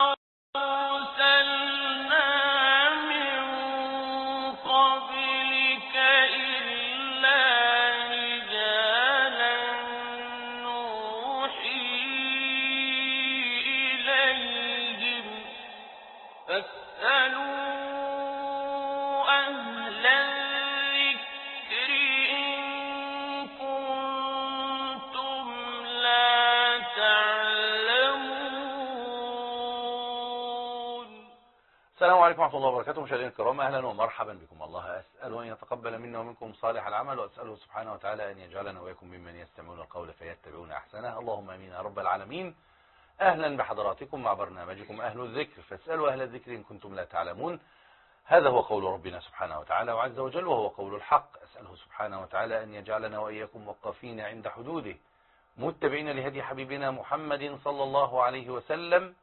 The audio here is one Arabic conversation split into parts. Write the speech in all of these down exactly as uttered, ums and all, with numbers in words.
السلام عليكم ورحمة الله وبركاته. مشاهدينا الكرام، أهلا ومرحبا بكم. الله أسأل أن يتقبل منا ومنكم صالح العمل، وأسأله سبحانه وتعالى أن يجعلنا وإياكم ممن يستمعون القول فيتبعون أحسنه. اللهم آمين يا رب العالمين. أهلا بحضراتكم مع برنامجكم أهل الذكر، فاسألوا أهل الذكر إن كنتم لا تعلمون. هذا هو قول ربنا سبحانه وتعالى وعز وجل، وهو قول الحق. أسأله سبحانه وتعالى أن يجعلنا وإياكم وقافين عند حدوده، متبعين لهدي حبيبنا محمد صلى الله عليه وسلم.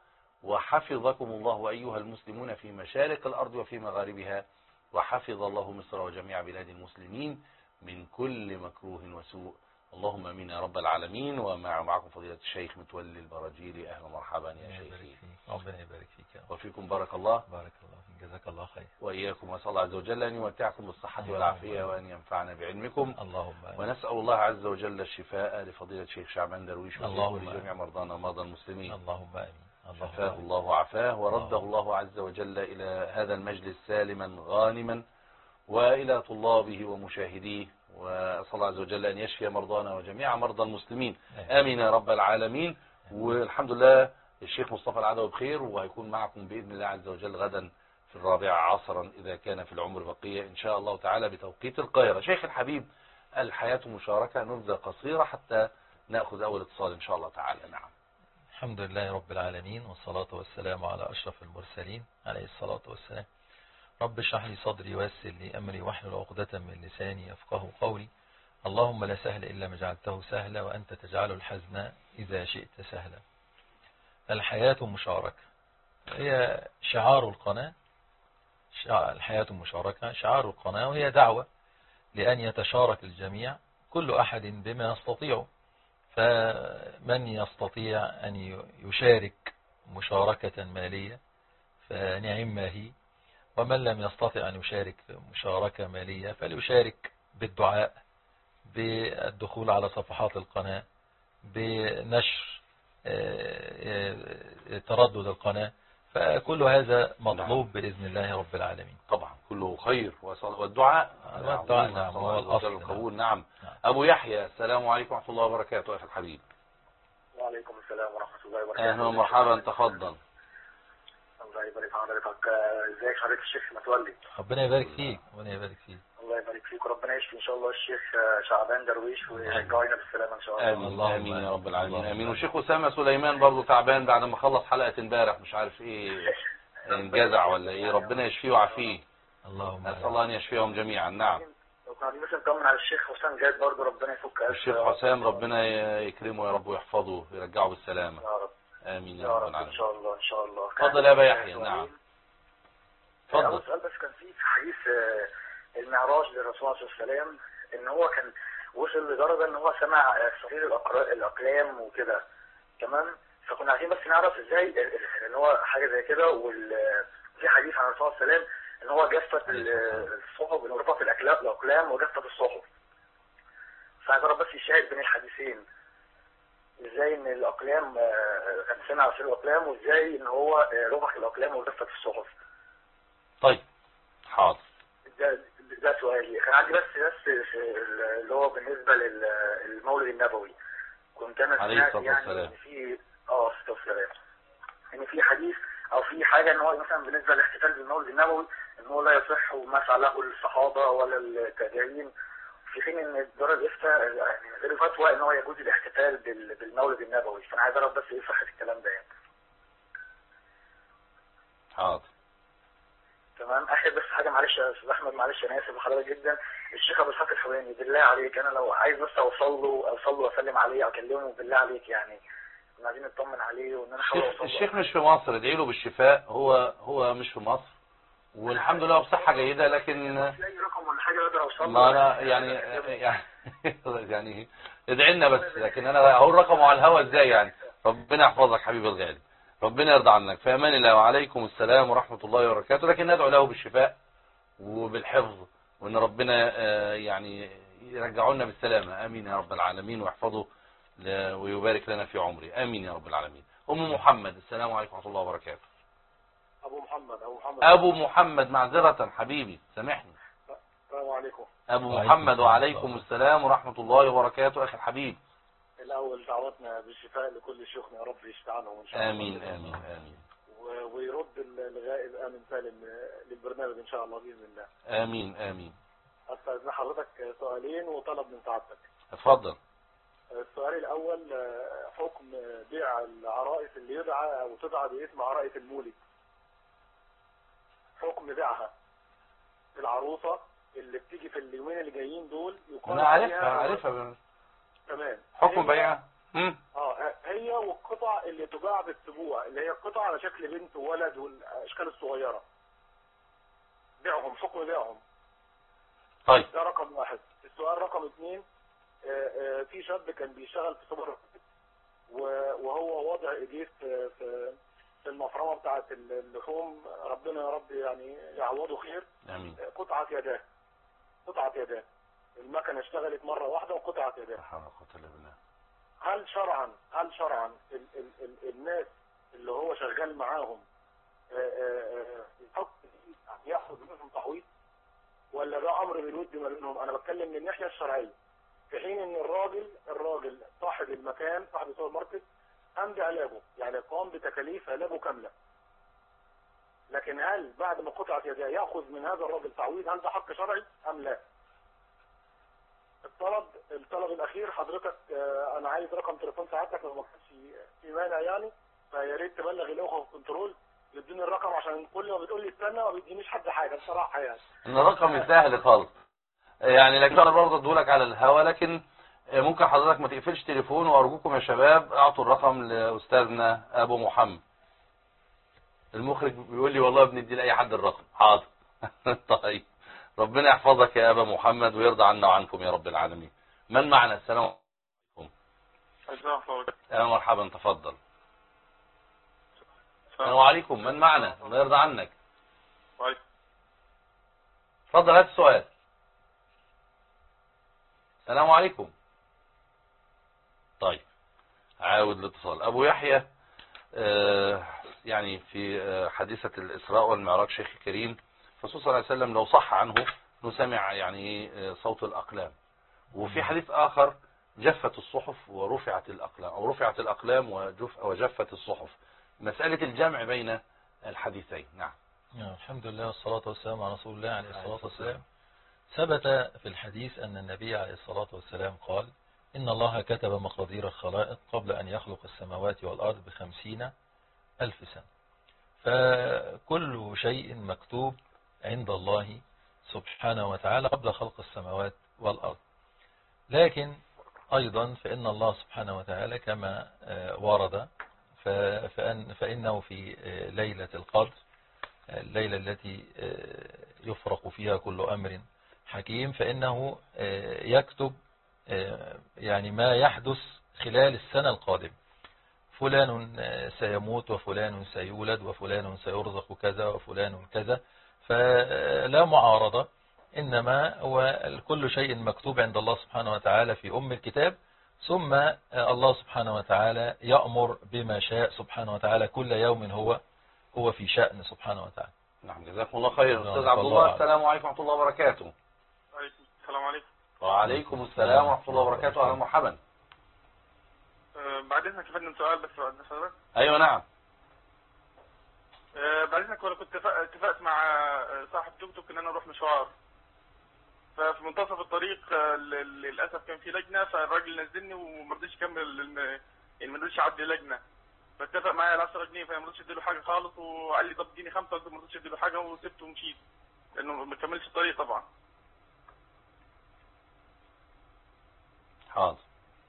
وحفظكم الله أيها المسلمون في مشارق الأرض وفي مغاربها، وحفظ الله مصر وجميع بلاد المسلمين من كل مكروه وسوء. اللهم امين يا رب العالمين. ومعكم فضيلة الشيخ متولي البراجيلي. أهلا ومرحبا يا شيخي. ربنا يبارك فيك وفيكم بارك الله. بارك الله فيك، جزاك الله خير. وإياكم، وأسأل الله عز وجل أن يمتعكم بالصحة والعافية وأن ينفعنا بعلمكم. اللهم. ونسأل الله عز وجل الشفاء لفضيلة الشيخ شعبان درويش ولجميع مرضانا ومرضى المسلمين. اللهم آمين. شفاه الله وعافاه، ورده الله عز وجل إلى هذا المجلس سالما غانما، وإلى طلابه ومشاهديه. وأسأل الله عز وجل أن يشفي مرضانا وجميع مرضى المسلمين. آمين يا رب العالمين. والحمد لله الشيخ مصطفى العدوي بخير، وهيكون معكم بإذن الله عز وجل غدا في الرابعة عصرا إذا كان في العمر بقية إن شاء الله تعالى بتوقيت القاهرة. شيخ الحبيب، الحياة مشاركة، نبذة قصيرة حتى نأخذ أول اتصال إن شاء الله تعالى. نعم. الحمد لله رب العالمين، والصلاة والسلام على أشرف المرسلين عليه الصلاة والسلام. رب اشرح لي صدري ويسر لي أمري واحلل عقدة من لساني يفقه قولي. اللهم لا سهل إلا ما جعلته سهلا، وأنت تجعل الحزن إذا شئت سهلا. الحياة مشاركة هي شعار القناة. الحياة مشاركة شعار القناة، وهي دعوة لأن يتشارك الجميع كل أحد بما يستطيع. فمن يستطيع أن يشارك مشاركة مالية فنعم ما هي، ومن لم يستطع أن يشارك مشاركة مالية فليشارك بالدعاء، بالدخول على صفحات القناة، بنشر تردد القناة. فكل هذا مطلوب بإذن الله رب العالمين. طبعا كله خير، والدعاء والدعاء نعم هو الأصل القبول. نعم. نعم. أبو يحيى، السلام عليكم ورحمة الله وبركاته. أخي الحبيب. وعليكم السلام ورحمة الله وبركاته. أهلا ومرحبا، تفضل. الله يبارك حضرتك. ازيك حضرتك الشيخ متولي؟ ربنا يبارك فيك. ربنا يبارك فيك. الله يبارك فيك، وربنا يشفي ان شاء الله الشيخ شعبان درويش ويرجعنا بالسلامه ان شاء الله. امين. الله امين يا رب العالمين. امين. والشيخ اسامه سليمان برضه تعبان بعد ما خلص حلقه امبارح، مش عارف ايه، انجزع ولا ايه. ربنا يشفيه ويعافيه. اللهم اسال الله ان يشفيهم جميعا. نعم. لو كنا عايزين نطمن على الشيخ حسام جاد برضه، ربنا يفك اسره. الشيخ حسام ربنا يكرمه يا رب ويحفظه ويرجعه بالسلامه. يا رب. امين يا رب العالمين. ان شاء الله ان شاء الله. اتفضل يا ابا يحيى. نعم. اتفضل. اول سؤال بس، كان في حديث المعراج للرسول صلى الله عليه وسلم ان هو كان وصل لدرجه ان هو سمع صفير الاقلام وكده، تمام؟ فكنا عايزين بس نعرف ازاي ان هو حاجه زي كده. وفي حديث عن الرسول صلى الله عليه وسلم ان هو جفت الصحف، انه رفعت الاقلام وجفت الصحف. فعايز اعرف بس الشاهد بين الحديثين، ازاي ان الاقلام كان سمع صفير الاقلام، وازاي ان هو رفع الاقلام وجفت الصحف. طيب حاضر. ده ده سؤالي. كان عندي بس بس اللي هو بالنسبه للمولد النبوي، كنت انا سمعت يعني ان في اه صلى الله عليه وسلم ان في حديث او في حاجه ان هو مثلا بالنسبه للاحتفال بالمولد النبوي ان هو لا يصح ما فعله الصحابه ولا التابعين، في حين ان دار الافتاء يعني غير فتوى ان هو يجوز الاحتفال بالمولد النبوي. فانا عايز اعرف بس ايه صحه الكلام ده يعني. حاضر. تمام. اخر بس حاجه، معلش يا استاذ احمد، معلش انا اسف لحضرتك جدا. الشيخ ابو اسحاق الحويني بالله عليك، انا لو عايز بس اوصل له اوصل له واسلم عليه اكلمه بالله عليك يعني، كنا عايزين نطمن عليه وان انا احاول اوصل له. الشيخ مش في مصر، ادعي له بالشفاء. هو هو مش في مصر والحمد لله بصحه جيده، لكن اي رقم ولا حاجه اقدر اوصل له. ما انا يعني يعني يعني ادعي لنا بس، لكن انا هقول رقمه على الهوا ازاي يعني. ربنا يحفظك حبيبي الغالي. ربنا يرضى عنك. في امان الله، وعليكم السلام ورحمة الله وبركاته. لكن ندعو له بالشفاء وبالحفظ، وان ربنا يعني يرجعوا لنا بالسلامة. امين يا رب العالمين، ويحفظه ويبارك لنا في عمره. امين يا رب العالمين. ام محمد، السلام عليكم ورحمة الله وبركاته. ابو محمد ابو محمد ابو محمد، معذرة حبيبي سامحني. السلام عليكم. ابو محمد، وعليكم السلام ورحمة الله وبركاته. اخي الحبيب، الاول دعوتنا بالشفاء لكل شيوخنا، يا رب يشفي عنهم ان شاء الله. امين امين امين. ويرد الغائب امن سالم للبرنامج ان شاء الله باذن الله. امين امين. استاذن حضرتك سؤالين وطلب من سعادتك. اتفضل. السؤال الاول، حكم بيع العرائس اللي يدعى او تدعى باسم عرائس المولد. حكم بيعها العروسه اللي بتيجي في اليومين اللي جايين دول، انا عارفها عارفها تمام. حكم بيعها اه هي والقطع اللي تباع بالسبوع، اللي هي القطع على شكل بنت وولد والاشكال الصغيره، بيعهم، حكم بيعهم. طيب، ده رقم واحد. السؤال رقم اثنين، في شاب كان بيشتغل في سوبر وهو واضع ايديه في في المفرمه بتاعه اللحوم، ربنا يا رب يعني يعوضه خير. امين. قطعه يداه قطعه يداه المكنه اشتغلت مره واحده وقطعه يداه. هل شرعا هل شرعا ال ال ال الناس اللي هو شغال معاهم ياخد منهم تعويض، ولا ده امر بالود ما بينهم؟ انا بتكلم من الناحيه الشرعيه، في حين ان الراجل الراجل صاحب المكان، صاحب السوبر ماركت، قام بعلاجه، يعني قام بتكاليف علاجه كامله. لكن هل بعد ما قطعت يداه ياخذ من هذا الراجل تعويض؟ هل ده حق شرعي ام لا؟ الطلب الطلب الاخير حضرتك، انا عايز رقم تليفون سعادتك لو ما كانش في مانع يعني، فيا ريت تبلغ الاخوه في الكنترول يديني الرقم، عشان كل ما بتقول لي استنى ما بيدينيش حد حاجه بصراحه يعني. الرقم سهل خالص يعني، لكن انا برضه ادولك على الهوا، لكن ممكن حضرتك ما تقفلش تليفون، وارجوكم يا شباب اعطوا الرقم لاستاذنا ابو محمد. المخرج بيقول لي والله بندي لاي حد الرقم. حاضر. طيب، ربنا يحفظك يا ابا محمد ويرضى عنا وعنكم يا رب العالمين. من معنا؟ السلام عليكم. يا مرحبا، تفضل. السلام عليكم. من معنا؟ الله يرضى عنك. تفضل، هات السؤال. السلام عليكم. طيب، عاود الاتصال. ابو يحيى، آه يعني في آه حديثة الاسراء والمعراج شيخ الكريم، الرسول صلى الله عليه وسلم لو صح عنه نسمع يعني آه صوت الاقلام. وفي حديث اخر جفت الصحف ورفعت الاقلام، او رفعت الاقلام وجف وجفت الصحف. مسألة الجمع بين الحديثين. نعم. الحمد لله والصلاة والسلام على رسول الله عليه الصلاة والسلام. ثبت في الحديث أن النبي عليه الصلاة والسلام قال: إن الله كتب مقادير الخلائق قبل أن يخلق السماوات والأرض بخمسين ألف سنة. فكل شيء مكتوب عند الله سبحانه وتعالى قبل خلق السماوات والأرض. لكن أيضا فإن الله سبحانه وتعالى كما ورد فإن فإنه في ليلة القدر، الليلة التي يفرق فيها كل أمر حكيم، فإنه يكتب يعني ما يحدث خلال السنة القادمة. فلان سيموت وفلان سيولد وفلان سيرزق كذا وفلان كذا، فلا معارضة، إنما هو كل شيء مكتوب عند الله سبحانه وتعالى في أم الكتاب، ثم الله سبحانه وتعالى يأمر بما شاء سبحانه وتعالى، كل يوم هو هو في شأن سبحانه وتعالى. نعم، جزاكم الله خير. أستاذ عبد الله، السلام عليكم ورحمة الله وبركاته. وعليكم السلام عليكم. وعليكم السلام ورحمة الله وبركاته. أهلا ومرحبا. أه بعد إذنك يا فندم سؤال بس بعد حضرتك. أيوة نعم. أه بعد إذنك، وأنا كنت اتفقت مع صاحب توك توك إن أنا أروح مشوار، ففي منتصف الطريق للأسف كان في لجنة، فالراجل نزلني وما رضيش يكمل، يعني ما رضيش يعدي لجنة، فاتفق معايا على عشرة جنيه، فما رضيتش اديله حاجة خالص، وقال لي طب اديني خمسة، ما رضيتش اديله حاجة وسبته ومشيت لأنه ما كملش الطريق طبعا. حاضر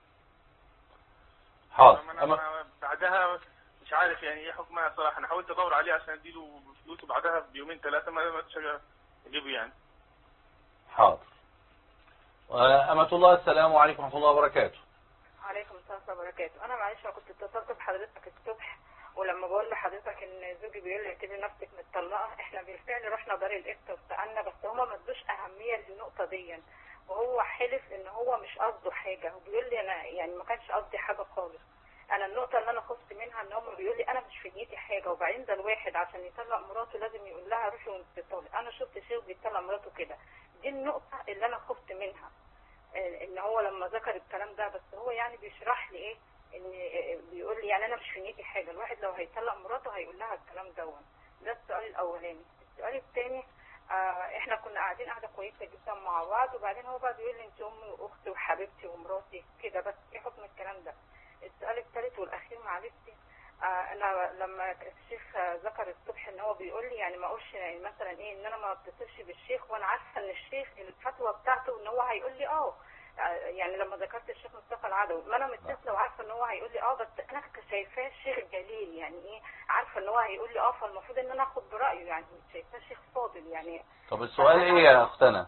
حاضر. أنا بعدها مش عارف يعني ايه حكمها صراحة. أنا حاولت أدور عليه عشان اديله فلوسه بعدها بيومين ثلاثة، ما قدرتش اجيبه يعني. حاضر. أمة الله، السلام عليكم ورحمة الله وبركاته. وعليكم السلام ورحمة الله وبركاته. أنا معلش كنت اتصلت بحضرتك الصبح ولما بقول لحضرتك ان زوجي بيقول لي اعتبري نفسك متطلقه، احنا بالفعل رحنا دار الافتاء وسالنا، بس هما ما ادوش اهميه للنقطه دي، وهو حلف ان هو مش قصده حاجه، وبيقول لي انا يعني ما كانش قصدي حاجه خالص. انا النقطه اللي انا خفت منها ان هم بيقول لي انا مش في نيتي حاجه، وبعدين ده الواحد عشان يطلق مراته لازم يقول لها روحي وانت طالق. انا شفت شيخ بيطلق مراته كده، دي النقطه اللي انا خفت منها، ان هو لما ذكر الكلام ده، بس هو يعني بيشرح لي ايه، ان بيقول لي يعني انا مش في نيتي حاجه، الواحد لو هيطلق مراته هيقول لها الكلام ده. ده السؤال الاولاني. السؤال الثاني، آه احنا كنا قاعدين قاعده كويسه جدا مع بعض، وبعدين هو بقى بيقول لي انت امي واختي وحبيبتي ومراتي كده، بس ايه حكم الكلام ده؟ السؤال الثالث والاخير معلش، آه انا لما الشيخ ذكر الصبح ان هو بيقول لي يعني ما اقولش يعني مثلا ايه ان انا ما اتصلش بالشيخ، وانا عارفه ان الشيخ الفتوى بتاعته ان هو هيقول لي اه يعني لما ذكرت الشيخ مصطفى العدوي، ما انا متصله وعارفه ان هو هيقول لي اه، بس انا شايفاه شيخ جليل، يعني ايه عارفه ان هو هيقول لي اه، فالمفروض ان انا اخد برايه، يعني شايفاه شيخ فاضل يعني. طب السؤال ايه يا اختنا؟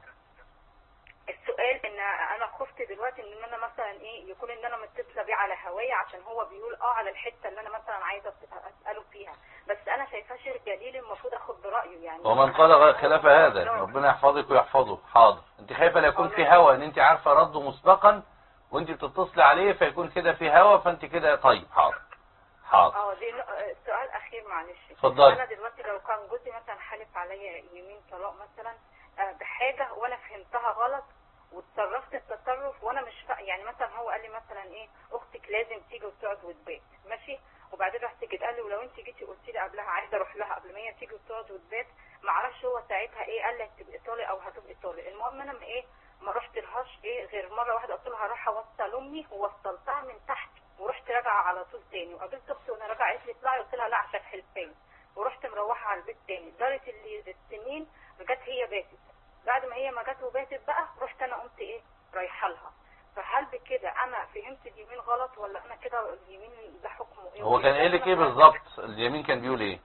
السؤال ان انا خفت دلوقتي ان انا مثلا ايه يكون ان انا متصله بيه على هوايه، عشان هو بيقول اه على الحته اللي انا مثلا عايزه اساله فيها، بس انا شايفاه شيخ جليل المفروض اخد برايه يعني. ومن قال خلاف هذا ربنا يحفظك ويحفظه. حاضر، انت خايفه لا يكون في هوى ان انت عارفه رده مسبقا وانت بتتصلي عليه فيكون كده في هوى، فانت كده طيب. حاضر حاضر. اه دي سؤال اخير معلش. اتفضلي. انا دلوقتي لو كان جوزي مثلا حالف عليا يمين طلاق مثلا بحاجه وانا فهمتها غلط وتصرفت التصرف وانا مش فا... يعني مثلا هو قال لي مثلا ايه اختك لازم تيجي وتقعد وتبات، ماشي، وبعدين رحت جيت قال لي ولو انت جيتي قلت لي قبلها عايزه اروح لها قبل ما هي تيجي وتقعد وتبات، ما اعرفش هو ساعتها ايه قال لي هتبقي طالق او هتبقي طالق. المهم انا ما ايه ما رحت لهاش ايه غير مره واحده، قلت لها هروح اوصل امي ووصلتها من تحت ورحت راجعه على طول تاني، وقابلت اختي وانا راجعه قالت لي اطلعي، قلت لها لا عشان حلفان، ورحت مروحه على البيت تاني. دارت اللي السنين جت هي باتت، بعد ما هي ما جت وباتت بقى رحت انا قمت ايه رايحه لها. فهل بكده انا فهمت اليمين غلط ولا انا كده اليمين ده حكمه ايه؟ هو كان قايل لك ايه بالظبط؟ اليمين كان بيقول ايه؟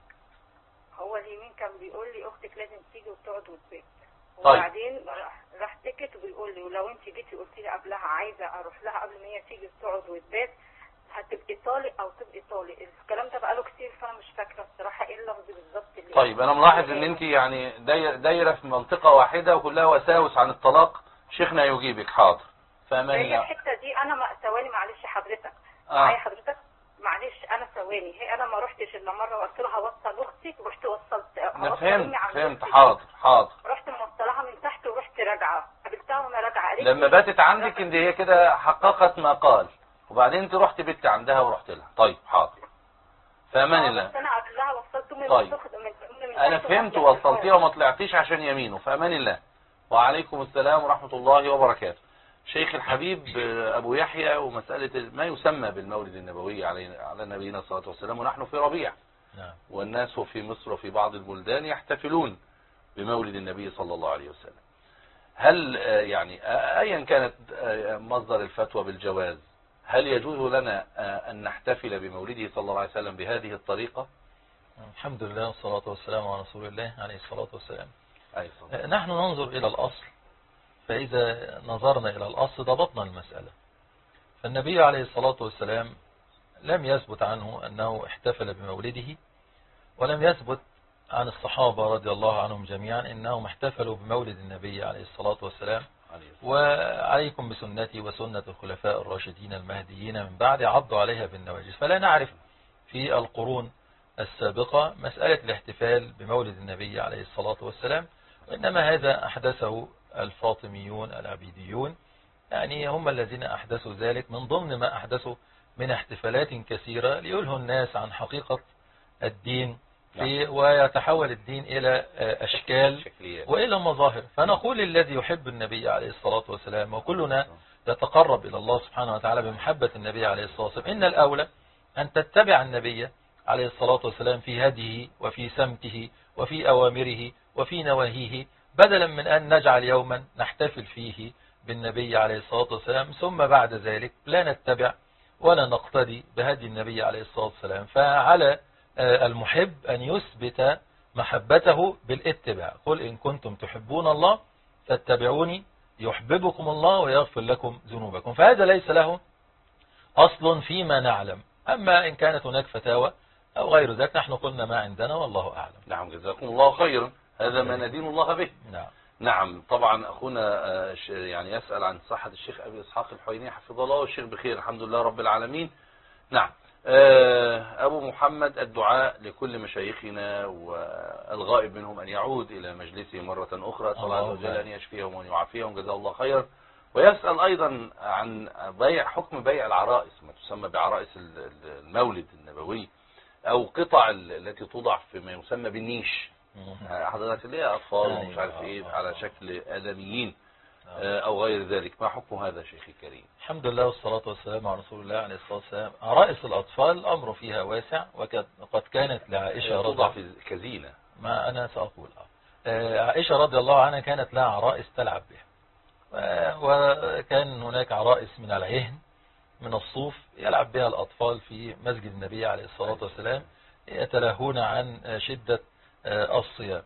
هو اليمين كان بيقول لي اختك لازم تيجي وتقعد وتبات، طيب. وبعدين راح تكت وبيقول لي ولو انت جيتي قلت لي قبلها عايزه اروح لها قبل ما هي تيجي وتقعد وتبات هتبقي طالق او تبقي طالق. الكلام ده بقاله كتير فانا مش فاكره الصراحه ايه اللفظ بالظبط اللي طيب انا ملاحظ ان انت يعني دايره في منطقه واحده وكلها وساوس عن الطلاق. شيخنا يجيبك. حاضر. فامان هي الحته دي انا ما ثواني معلش حضرتك آه. معايا حضرتك معلش انا ثواني، هي انا ما رحتش الا مره وقلت لها وصل اختي ورحت وصلت انا فهمت فهمت. حاضر حاضر. رحت موصلها من تحت ورحت راجعه، قابلتها وانا راجعه قالت لما باتت عندك ان هي كده حققت ما قال، وبعدين انت رحت بت عندها ورحت لها. طيب حاضر. فامان الله. بس انا قبلها وصلت امي طيب. من من انا فهمت ووصلتيها وما طلعتيش عشان يمينه. فامان الله. وعليكم السلام ورحمه الله وبركاته. شيخ الحبيب ابو يحيى، ومساله ما يسمى بالمولد النبوي على على نبينا صلى الله عليه وسلم، ونحن في ربيع. نعم. والناس في مصر وفي بعض البلدان يحتفلون بمولد النبي صلى الله عليه وسلم. هل يعني ايا كانت مصدر الفتوى بالجواز، هل يجوز لنا ان نحتفل بمولده صلى الله عليه وسلم بهذه الطريقة؟ الحمد لله والصلاة والسلام على رسول الله عليه الصلاة والسلام. أي صلاة. نحن ننظر إلى الأصل، فإذا نظرنا إلى الأصل ضبطنا المسألة. فالنبي عليه الصلاة والسلام لم يثبت عنه أنه احتفل بمولده، ولم يثبت عن الصحابة رضي الله عنهم جميعا أنهم احتفلوا بمولد النبي عليه الصلاة والسلام. وعليكم بسنتي وسنة الخلفاء الراشدين المهديين من بعد عضوا عليها بالنواجذ. فلا نعرف في القرون السابقة مسألة الاحتفال بمولد النبي عليه الصلاة والسلام، وإنما هذا أحدثه الفاطميون العبيديون، يعني هم الذين أحدثوا ذلك من ضمن ما أحدثوا من احتفالات كثيرة ليلهوا الناس عن حقيقة الدين، في ويتحول الدين إلى أشكال وإلى مظاهر. فنقول الذي يحب النبي عليه الصلاة والسلام، وكلنا يتقرب إلى الله سبحانه وتعالى بمحبة النبي عليه الصلاة والسلام، إن الأولى أن تتبع النبي عليه الصلاة والسلام في هديه وفي سمته وفي أوامره وفي نواهيه، بدلا من أن نجعل يوما نحتفل فيه بالنبي عليه الصلاة والسلام ثم بعد ذلك لا نتبع ولا نقتدي بهدي النبي عليه الصلاة والسلام. فعلى المحب أن يثبت محبته بالاتباع. قل إن كنتم تحبون الله فاتبعوني يحببكم الله ويغفر لكم ذنوبكم. فهذا ليس له أصل فيما نعلم. أما إن كانت هناك فتاوى أو غير ذلك. نحن قلنا ما عندنا والله أعلم. نعم جزاكم الله خيرا، هذا ما ندين الله به. نعم. نعم طبعا أخونا يعني يسأل عن صحة الشيخ أبي إسحاق الحويني حفظه الله، والشيخ بخير الحمد لله رب العالمين. نعم أبو محمد الدعاء لكل مشايخنا والغائب منهم أن يعود إلى مجلسه مرة أخرى، صلى الله عز وجل أن يشفيهم وأن يعافيهم جزاه الله خير. ويسأل أيضا عن بيع حكم بيع العرائس، ما تسمى بعرائس المولد النبوي أو قطع التي توضع في ما يسمى بالنيش، حضرتك اللي هي أطفال ومش عارف إيه على شكل آدميين أو غير ذلك، ما حكم هذا شيخي الكريم؟ الحمد لله والصلاة والسلام على رسول الله عليه الصلاة والسلام. عرائس الأطفال الأمر فيها واسع، وقد كانت لعائشة رضي الله عنها كزينة. ما أنا سأقول آه. عائشة رضي الله عنها كانت لها عرائس تلعب بها، وكان هناك عرائس من العهن من الصوف يلعب بها الأطفال في مسجد النبي عليه الصلاة والسلام يتلهون عن شدة الصيام.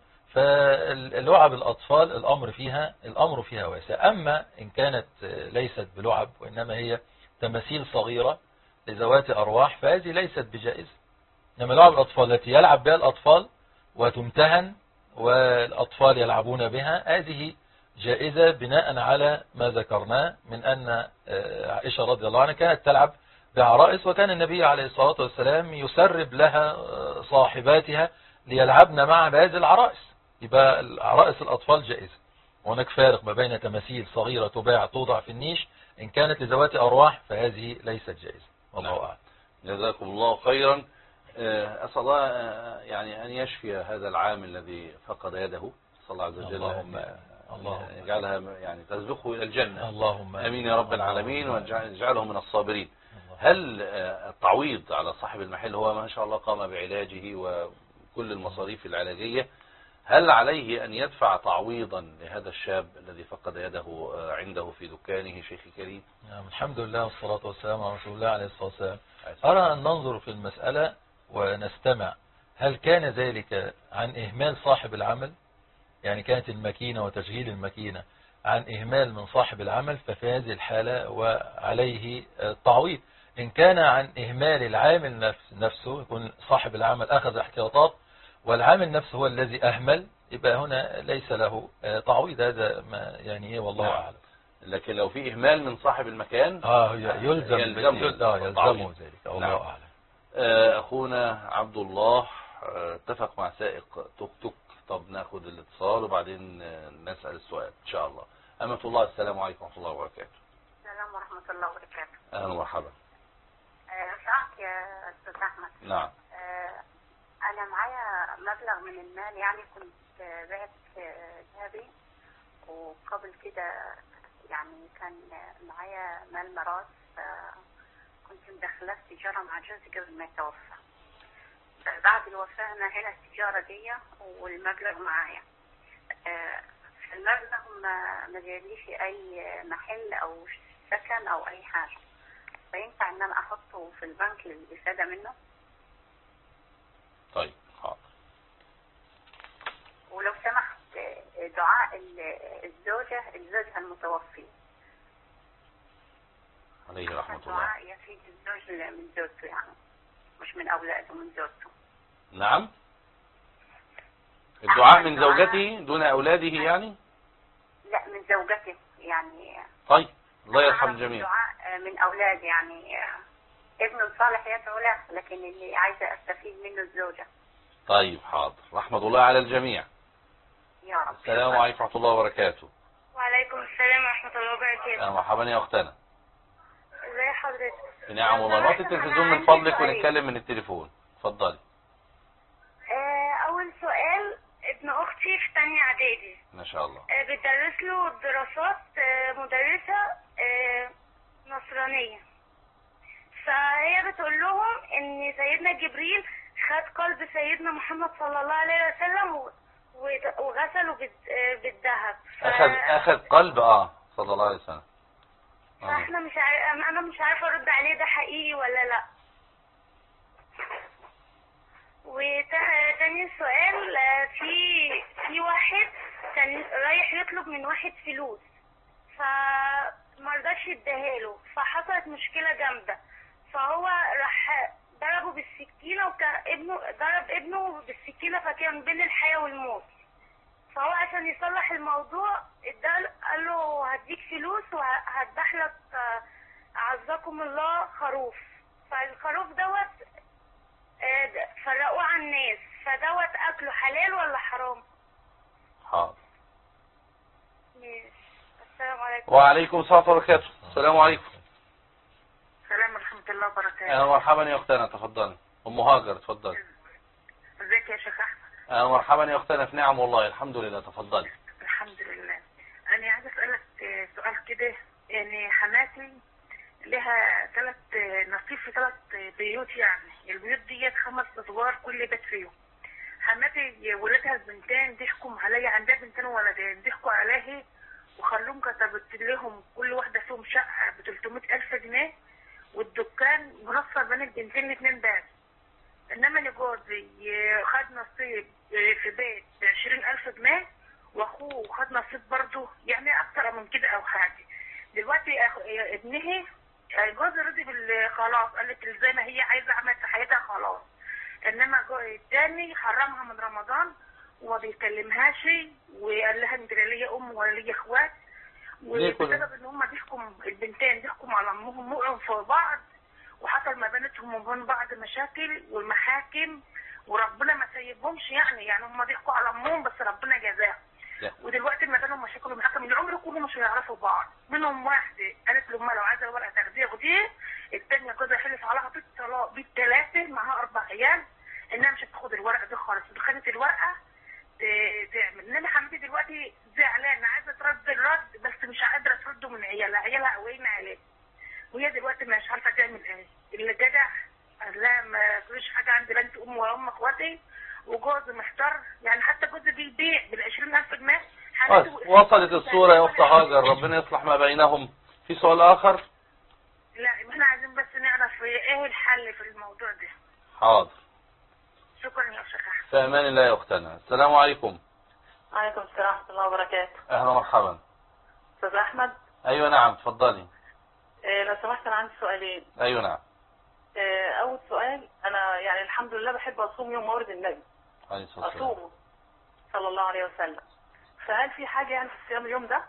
فاللعب الأطفال الأمر فيها الأمر فيها واسع. أما إن كانت ليست بلعب وإنما هي تماثيل صغيرة لذوات أرواح فهذه ليست بجائزة. إنما لعب الأطفال التي يلعب بها الأطفال وتمتهن والأطفال يلعبون بها هذه جائزة بناء على ما ذكرناه من أن عائشة رضي الله عنها كانت تلعب بعرائس، وكان النبي عليه الصلاة والسلام يسرب لها صاحباتها ليلعبن معها بهذه العرائس. يبقى العرائس الأطفال جائزة. وهناك فارق ما بين تماثيل صغيرة تباع توضع في النيش إن كانت لذوات أرواح فهذه ليست جائزة. والله أعلم. جزاكم الله خيرا. أسأل الله يعني أن يشفي هذا العام الذي فقد يده، صلى الله عز وجل اللهم اللهم يجعلها يعني تسبقه إلى الجنة. اللهم امين يا رب العالمين، ويجعله من الصابرين. هل التعويض على صاحب المحل، هو ما شاء الله قام بعلاجه وكل المصاريف العلاجية، هل عليه أن يدفع تعويضا لهذا الشاب الذي فقد يده عنده في دكانه شيخي الكريم؟ نعم الحمد لله والصلاة والسلام على رسول الله عليه الصلاة والسلام. أرى أن ننظر في المسألة ونستمع، هل كان ذلك عن إهمال صاحب العمل؟ يعني كانت الماكينة وتشغيل الماكينة عن إهمال من صاحب العمل، ففي هذه الحالة وعليه التعويض. إن كان عن إهمال العامل نفسه، يكون صاحب العمل أخذ احتياطات والعامل نفسه هو الذي أهمل، يبقى هنا ليس له تعويض. هذا ما يعني إيه والله نعم. أعلم. لكن لو في إهمال من صاحب المكان آه يلزم يلزمه, يلزمه ذلك. الله نعم. أعلم. أخونا عبد الله اتفق مع سائق توك توك. طب ناخد الاتصال وبعدين نسأل السؤال إن شاء الله. أمة الله السلام عليكم ورحمة الله وبركاته. السلام ورحمة الله وبركاته. أهلا ومرحبا. سعادتك يا أستاذ أحمد. نعم. أنا معايا مبلغ من المال، يعني كنت بعت ذهبي، وقبل كده يعني كان معايا مال ميراث، كنت مدخلة في تجارة مع جوزي قبل ما يتوفى. بعد الوفاة أنا هنا التجارة دي والمبلغ معايا. المبلغ ما ما جايبليش أي محل أو سكن أو أي حاجة، فينفع إن أنا أحطه في البنك للاستفادة منه؟ طيب حاضر. ولو سمحت دعاء الزوجة الزوجة المتوفي عليه رحمة الله. دعاء يفيد الزوج من زوجته، يعني مش من أولاده، من زوجته. نعم. الدعاء من زوجته دون أولاده يعني؟ لا من زوجته يعني. طيب الله يرحم الجميع. الدعاء من أولاد يعني ابن الصالح يدعو له، لكن اللي عايزة أستفيد منه الزوجة. طيب حاضر، رحمة الله على الجميع. يا رب. السلام عليكم ورحمة الله وبركاته. وعليكم السلام ورحمة الله وبركاته. مرحبا يا أختنا. ازي حضرتك؟ نعم والله. نوطي التلفزيون من فضلك ونتكلم من التليفون. اتفضلي. أول سؤال، ابن أختي في تانية إعدادي. ما شاء الله. بتدرس له الدراسات مدرسة نصرانية، فهي بتقول لهم إن سيدنا جبريل خد قلب سيدنا محمد صلى الله عليه وسلم وغسله بالذهب. ف... أخذ أخذ قلب آه صلى الله عليه وسلم. فاحنا مش عارف، أنا مش عارفة أرد عليه ده حقيقي ولا لأ. وتاني سؤال، في في واحد كان رايح يطلب من واحد فلوس فمرضاش يديها له، فحصلت مشكلة جامدة، فهو راح ضربه بالسكينة وكان ابنه ضرب ابنه بالسكينة، فكان بين الحياة والموت. فهو عشان يصلح الموضوع ادال قال له هديك فلوس وهذبح لك اعزكم الله خروف. فالخروف دوت فرقوه عن الناس، فدوت اكله حلال ولا حرام؟ حاضر. ماشي. السلام عليكم. وعليكم السلام ورحمة الله وبركاته. السلام عليكم. السلام ورحمة الله وبركاته. اهلا مرحبا يا اختنا، تفضلي. ام هاجر اتفضلي. ازيك يا شيخ احمد؟ اهلا مرحبا يا اختنا، في نعم والله الحمد لله، تفضلي. الحمد لله. انا عايزه اسالك سؤال كده. يعني حماتي لها ثلاث نصيب في ثلاث بيوت، يعني البيوت ديت خمس ادوار كل بيت فيهم. حماتي ولادها البنتين ضحكوا عليا، عندها بنتين وولدين، ضحكوا عليها وخلوهم كتبت لهم كل واحده فيهم شقه ب ثلاثمائة ألف جنيه، والدكان منصب بين البنتين الاثنين بس. انما اللي جوزي خد نصيب في بيت ب عشرين ألف جنيه، واخوه خد نصيب برضه يعني اكتر من كده او حاجه. دلوقتي ابنه جوزي رضي بالخلاص، قالت زي ما هي عايزه عملت في حياتها خلاص. انما الثاني حرمها من رمضان وما بيكلمهاش، وقال لها انت لا ليا ام ولا ليا اخوات، وبسبب ان هم ضحكوا البنتين ضحكوا على امهم وقعوا في بعض، وحصل ما بينهم وبين بعض مشاكل والمحاكم، وربنا ما سيبهمش يعني يعني هم ضحكوا على امهم بس ربنا جزاهم. ودلوقتي ما بينهم مشاكل ومحاكم، العمر كله مش هيعرفوا بعض. منهم واحده قالت لامها لو عايزه الورقه تاخديها خديها، الثانيه جوزها حلف عليها بالطلاق بالثلاثه معاها اربع عيال انها مش هتاخد الورقه دي خالص، خدت الورقه تعمل. انما حماتي دلوقتي زعلانه عايزه ترد الرد بس مش قادره ترده من عيالها، عيالها قويين عليه، وهي دلوقتي مش عارفه تعمل ايه. اللي جدع قال لها ما تقوليش حاجه عندي لا انت ام ولا ام اخواتي، وجوزي محتار يعني، حتى جوزي بيبيع بال عشرين ألف جنيه. وصلت الصوره يا اخت هاجر، ربنا يصلح ما بينهم. في سؤال اخر؟ لا احنا عايزين بس نعرف ايه الحل في الموضوع ده. حاضر. شكرا يا شيخ احمد. في امان الله يا اختنا. السلام عليكم. وعليكم السلام ورحمه الله وبركاته. اهلا مرحبا. استاذ احمد. ايوه نعم اتفضلي. إيه لو سمحت انا عندي سؤالين. ايوه نعم. إيه اول سؤال، انا يعني الحمد لله بحب اصوم يوم مولد النبي عليه الصلاه والسلام، اصومه صلى الله عليه وسلم، فهل في حاجه يعني في صيام اليوم ده؟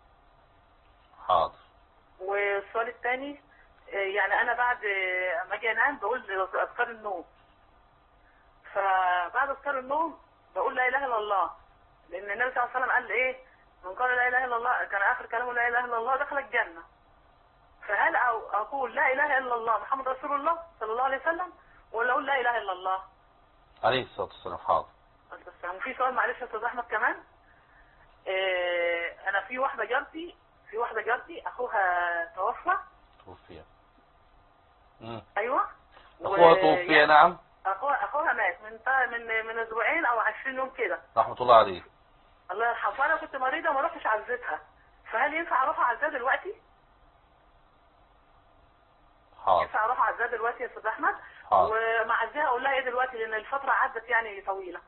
حاضر. والسؤال الثاني، إيه يعني انا بعد ما اجي انام بقول اذكار النوم، فبعد اذكار النوم بقول لا اله الا الله، لان النبي صلى الله عليه وسلم قال ايه؟ من قال لا اله الا الله كان اخر كلامه لا اله الا الله دخل الجنه. فهل اقول لا اله الا الله محمد رسول الله صلى الله عليه وسلم، ولا اقول لا اله الا الله عليه الصلاه والسلام؟ حاضر. بس في سؤال معلش يا استاذ احمد كمان. إيه انا في واحده جارتي في واحده جارتي اخوها توفى. توفي. امم ايوه اخوها توفي. يعني نعم. اخوها اخوها مات من من من اسبوعين او عشرين يوم كده. رحمه الله عليه. الله يرحمه. فانا كنت مريضه وما رحتش عزتها، فهل ينفع اروح اعزها دلوقتي؟ حاضر. ينفع اروح اعزها دلوقتي يا استاذ احمد؟ حاضر. ومع عزها اقول لها ايه دلوقتي لان الفتره عدت يعني طويله.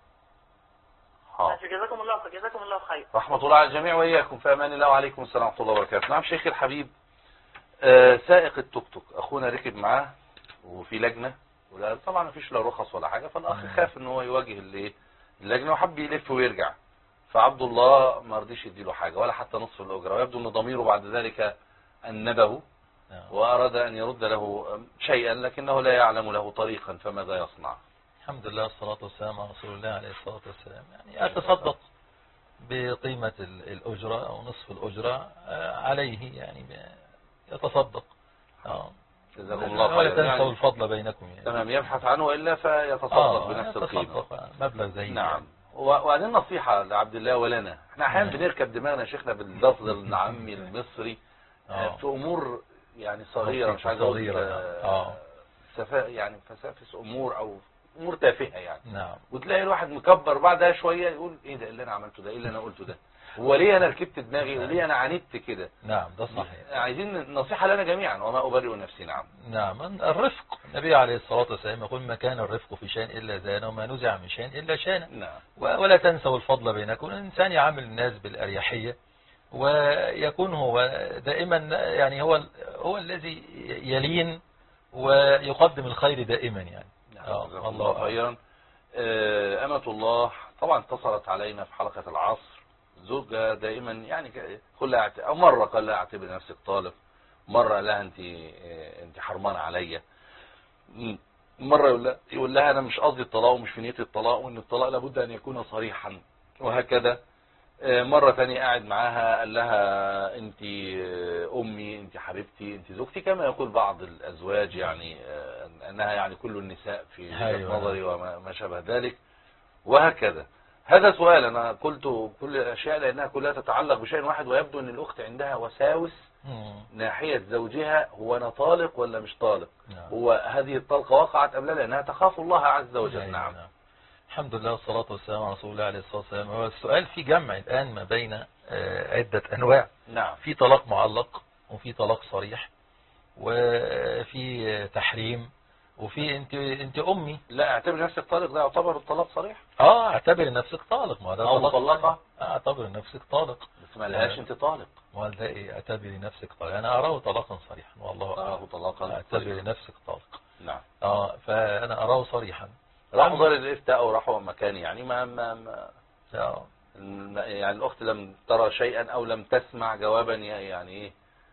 حاضر. جزاكم الله خير. جزاكم الله خير. رحمه الله على الجميع واياكم، في امان الله، وعليكم السلام ورحمه الله وبركاته. نعم شيخي الحبيب، آه سائق التوك توك اخونا ركب معاه وفي لجنه، ولا طبعا ما فيش لا رخص ولا حاجه، فالاخ خاف ان هو يواجه الايه اللجنه وحب يلف ويرجع، فعبد الله ما رضيش يديله حاجه ولا حتى نصف الاجره، ويبدو ان ضميره بعد ذلك انبه واراد ان يرد له شيئا لكنه لا يعلم له طريقا، فماذا يصنع؟ الحمد لله والصلاة والسلام على رسول الله عليه الصلاة والسلام. يعني أتصدق بقيمة الأجرة أو نصف الأجرة عليه، يعني يتصدق. جزاكم الله خيرا. ولا تنسوا الفضل بينكم يعني. تمام، يبحث عنه وإلا فيتصدق آه بنفس القيمة. مبلغ زي نعم يعني. وبعدين نصيحة لعبد الله ولنا، احنا أحيانا بنركب دماغنا يا شيخنا باللفظ العامي المصري في أمور يعني صغيرة، مش عايز أقول اه سفاء يعني فسافس أمور أو أمور تافهة يعني. نعم. وتلاقي الواحد مكبر بعدها شوية يقول إيه ده اللي أنا عملته ده، إيه اللي أنا قلته ده، هو ليه أنا ركبت دماغي وليه أنا عاندت كده؟ نعم ده صحيح. عايزين نصيحة لنا جميعا، وما أبرئ نفسي. نعم. نعم الرفق، النبي عليه الصلاة والسلام يقول ما كان الرفق في شيء إلا زانه، وما نزع من شيء إلا شانه. نعم. ولا تنسوا الفضل بينكم. الإنسان يعامل الناس بالأريحية، ويكون هو دائما يعني هو هو الذي يلين ويقدم الخير دائما يعني. آه الله, الله خيرا. آه أمة الله طبعا اتصلت علينا في حلقة العصر، زوجها دائما يعني كل أو مرة قال لها اعتبر نفسك طالق، مرة لها انت انت حرمان عليا، مرة يقول لها, يقول لها انا مش قصدي الطلاق ومش في نيتي الطلاق، وان الطلاق لابد ان يكون صريحا، وهكذا. مرة ثانية قاعد معاها قال لها انت امي، انت حبيبتي، انت زوجتي، كما يقول بعض الازواج يعني انها يعني كل النساء في وجهة نظري وما شابه ذلك، وهكذا. هذا سؤال أنا قلت كل الأشياء لأنها كلها تتعلق بشيء واحد، ويبدو أن الأخت عندها وساوس ناحية زوجها، هو أنا طالق ولا مش طالق؟ هو هذه الطلقة وقعت أم لا؟ لأنها تخاف الله عز وجل. نعم. الحمد لله والصلاة والسلام على رسول الله عليه الصلاة والسلام. هو السؤال في جمع الآن ما بين عدة أنواع. نعم. في طلاق معلق، وفي طلاق صريح، وفي تحريم، وفي انت انت امي. لا اعتبر نفسك طالق، ده يعتبر الطلاق صريح. اه اعتبر نفسك طالق، ما ده او مطلقه. اعتبر نفسك طالق بس ما لهاش انت طالق. ما ده ايه؟ اعتبري نفسك طالق. انا اراه طلاقا صريحا والله اراه طلاقا. اعتبري نفسك طالق. نعم. اه فانا اراه صريحا. راحوا دار الافتاء او راحوا مكان يعني ما ما, ما اه يعني الاخت لم ترى شيئا او لم تسمع جوابا يعني ايه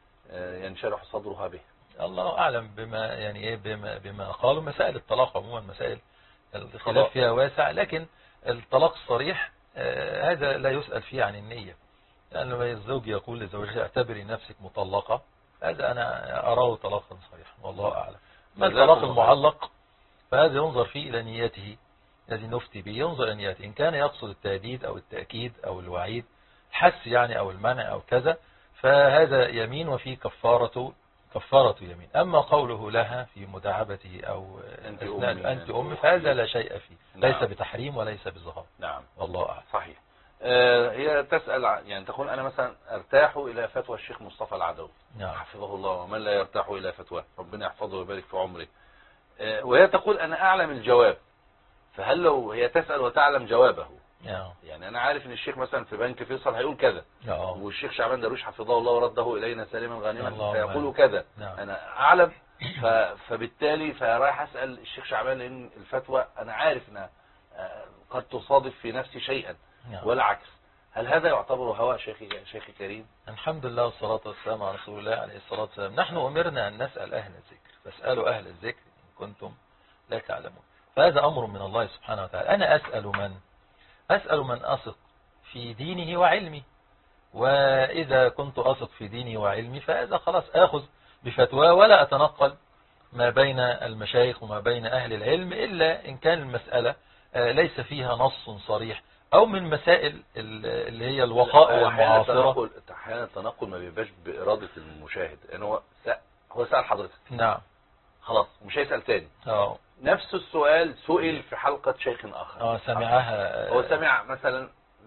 ينشرح صدرها به. الله أعلم بما يعني إيه بما, بما قالوا. مسائل الطلاق عموما مسائل الخلاف فيها واسع، لكن الطلاق الصريح آه هذا لا يسأل فيه عن النية، لأن الزوج يقول لزوجته اعتبري نفسك مطلقة، هذا أنا أراه طلاقا صريحا والله أعلم. ما الطلاق المعلق فهذا ينظر فيه إلى نيته الذي نفتي به، ينظر إلى نيته، إن كان يقصد التهديد أو التأكيد أو الوعيد، حث يعني أو المنع أو كذا، فهذا يمين وفيه كفارة كفارة يمين. أما قوله لها في مداعبته أو أنت أمي, أنت أمي فهذا لا شيء فيه. نعم. ليس بتحريم وليس بظهار. نعم والله أعلم. صحيح. آه هي تسأل يعني تقول أنا مثلا أرتاح إلى فتوى الشيخ مصطفى العدوي. نعم. حفظه الله، ومن لا يرتاح إلى فتواه ربنا يحفظه ويبارك في عمره. آه وهي تقول أنا أعلم الجواب، فهل لو هي تسأل وتعلم جوابه؟ نعم. يعني أنا عارف إن الشيخ مثلا في بنك فيصل هيقول كذا، نعم. والشيخ شعبان درويش حفظه الله ورده إلينا سالما غانما فيقول كذا. نعم. أنا أعلم، فبالتالي فرايح أسأل الشيخ شعبان لأن الفتوى أنا عارف أنها قد تصادف في نفسي شيئا. نعم. والعكس. هل هذا يعتبر هواء شيخي شيخي كريم؟ الحمد لله والصلاة والسلام على رسول الله عليه الصلاة والسلام. نحن أمرنا أن نسأل أهل الذكر، فاسألوا أهل الذكر إن كنتم لا تعلمون. فهذا أمر من الله سبحانه وتعالى. أنا أسأل من أسأل من أثق في دينه وعلمي، وإذا كنت أثق في ديني وعلمي فهذا خلاص آخذ بفتوى، ولا أتنقل ما بين المشايخ وما بين أهل العلم إلا إن كان المسألة ليس فيها نص صريح، أو من مسائل اللي هي الوقائع المعاصرة. أحيانا التنقل ما بيبقاش بإرادة المشاهد، يعني هو هو سأل حضرتك. نعم. خلاص مش هيسأل تاني. اه نفس السؤال سئل في حلقة شيخ آخر. اه سمعها. هو سمع مثلا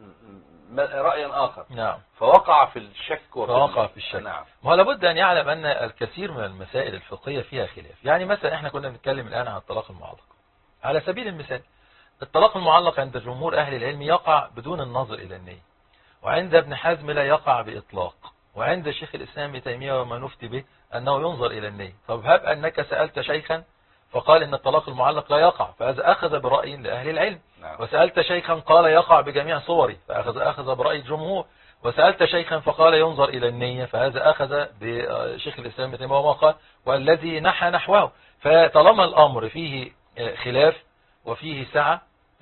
رأيا آخر. نعم. فوقع في الشك. فوقع في الشك. نعم. وهو لابد أن يعلم أن الكثير من المسائل الفقهية فيها خلاف. يعني مثلا احنا كنا بنتكلم الآن عن الطلاق المعلق. على سبيل المثال الطلاق المعلق عند جمهور أهل العلم يقع بدون النظر إلى النية، وعند ابن حزم لا يقع بإطلاق، وعند شيخ الإسلام ابن تيمية وما نفتي به أنه ينظر إلى النية. طب هب أنك سألت شيخا فقال إن الطلاق المعلق لا يقع، فهذا أخذ برأي لأهل العلم. نعم. وسألت شيخا قال يقع بجميع صوره، فأخذ أخذ برأي الجمهور. وسألت شيخا فقال ينظر إلى النية، فهذا أخذ بشيخ الإسلام ابن تيمية وما قال والذي نحى نحوه. فطالما الأمر فيه خلاف وفيه سعة،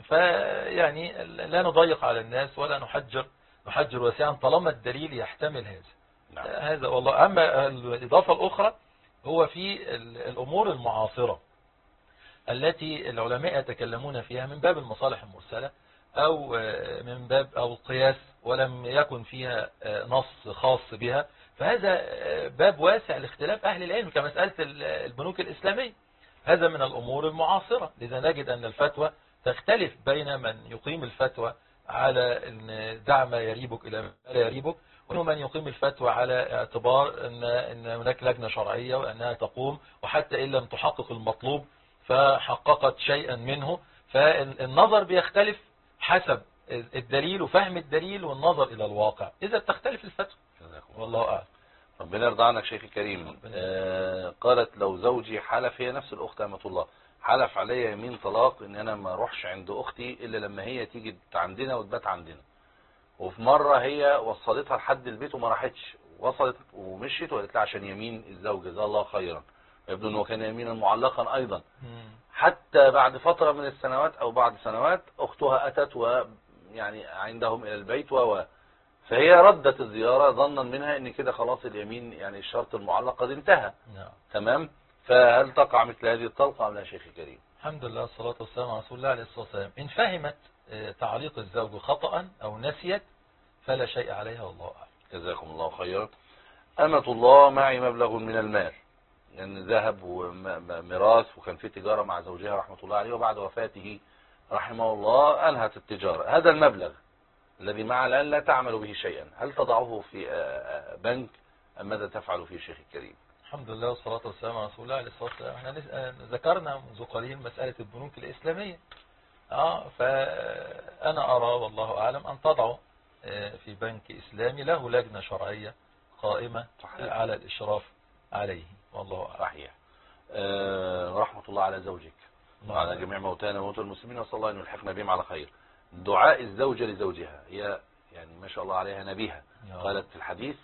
فيعني لا نضيق على الناس ولا نحجر نحجر واسعا طالما الدليل يحتمل هذا. نعم. هذا والله. أما الإضافة الأخرى هو في الأمور المعاصرة التي العلماء يتكلمون فيها من باب المصالح المرسلة أو من باب أو القياس، ولم يكن فيها نص خاص بها، فهذا باب واسع لاختلاف أهل العلم كمسألة البنوك الإسلامية. هذا من الأمور المعاصرة، لذا نجد أن الفتوى تختلف بين من يقيم الفتوى على أن دع ما يريبك إلى ما لا يريبك، ومن يقيم الفتوى على اعتبار أن أن هناك لجنة شرعية وأنها تقوم، وحتى إن لم تحقق المطلوب فحققت شيئا منه. فالنظر بيختلف حسب الدليل وفهم الدليل والنظر إلى الواقع، إذا تختلف الفتوى. والله أعلم. ربنا يرضى عنك شيخي الكريم. آه قالت لو زوجي حلف، هي نفس الأخت أمة الله، حلف علي يمين طلاق ان انا ما اروحش عند اختي الا لما هي تيجي عندنا وتبات عندنا. وفي مرة هي وصلتها لحد البيت وما راحتش، وصلت ومشيت وقالت لها عشان يمين الزوج جزاه الله خيرا. يبدو انه كان يمينا معلقا ايضا. حتى بعد فترة من السنوات او بعد سنوات اختها اتت ويعني عندهم الى البيت و فهي ردت الزيارة ظنا منها ان كده خلاص اليمين يعني الشرط المعلق قد انتهى. نعم. تمام. فهل تقع مثل هذه الطلقة ام لا شيخي الكريم؟ الحمد لله والصلاة والسلام على رسول الله عليه الصلاة والسلام. إن فهمت تعليق الزوج خطأ أو نسيت فلا شيء عليها والله أعلم. جزاكم الله خيرا. أمة الله معي مبلغ من المال، لأن يعني ذهب وميراث وكان في تجارة مع زوجها رحمة الله عليه، وبعد وفاته رحمه الله أنهت التجارة. هذا المبلغ الذي معها الآن لا تعمل به شيئا، هل تضعه في بنك أم ماذا تفعل فيه شيخ الكريم؟ الحمد لله والصلاة والسلام على رسول الله عليه الصلاة والسلام. احنا ذكرنا منذ قليل مسألة البنوك الإسلامية. اه فأنا أرى والله أعلم أن تضعه في بنك إسلامي له لجنة شرعية قائمة صحيح. على الإشراف عليه والله أعلم. صحيح. آه رحمة الله على زوجك وعلى جميع موتانا وموتى المسلمين، وصلى الله أن يلحقنا بهم على خير. دعاء الزوجة لزوجها، هي يعني ما شاء الله عليها نبيها، قالت في الحديث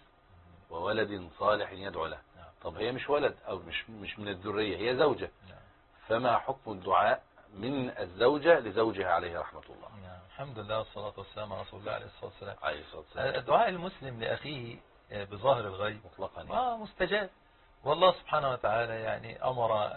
وولد صالح يدعو له. طب هي مش ولد او مش مش من الذرية، هي زوجة. فما حكم الدعاء من الزوجة لزوجها عليه رحمة الله؟ الحمد لله والصلاة والسلام على رسول الله عليه الصلاة والسلام. عليه الصلاة والسلام. الدعاء المسلم لأخيه بظاهر الغيب مطلقا آه مستجاب، والله سبحانه وتعالى يعني أمر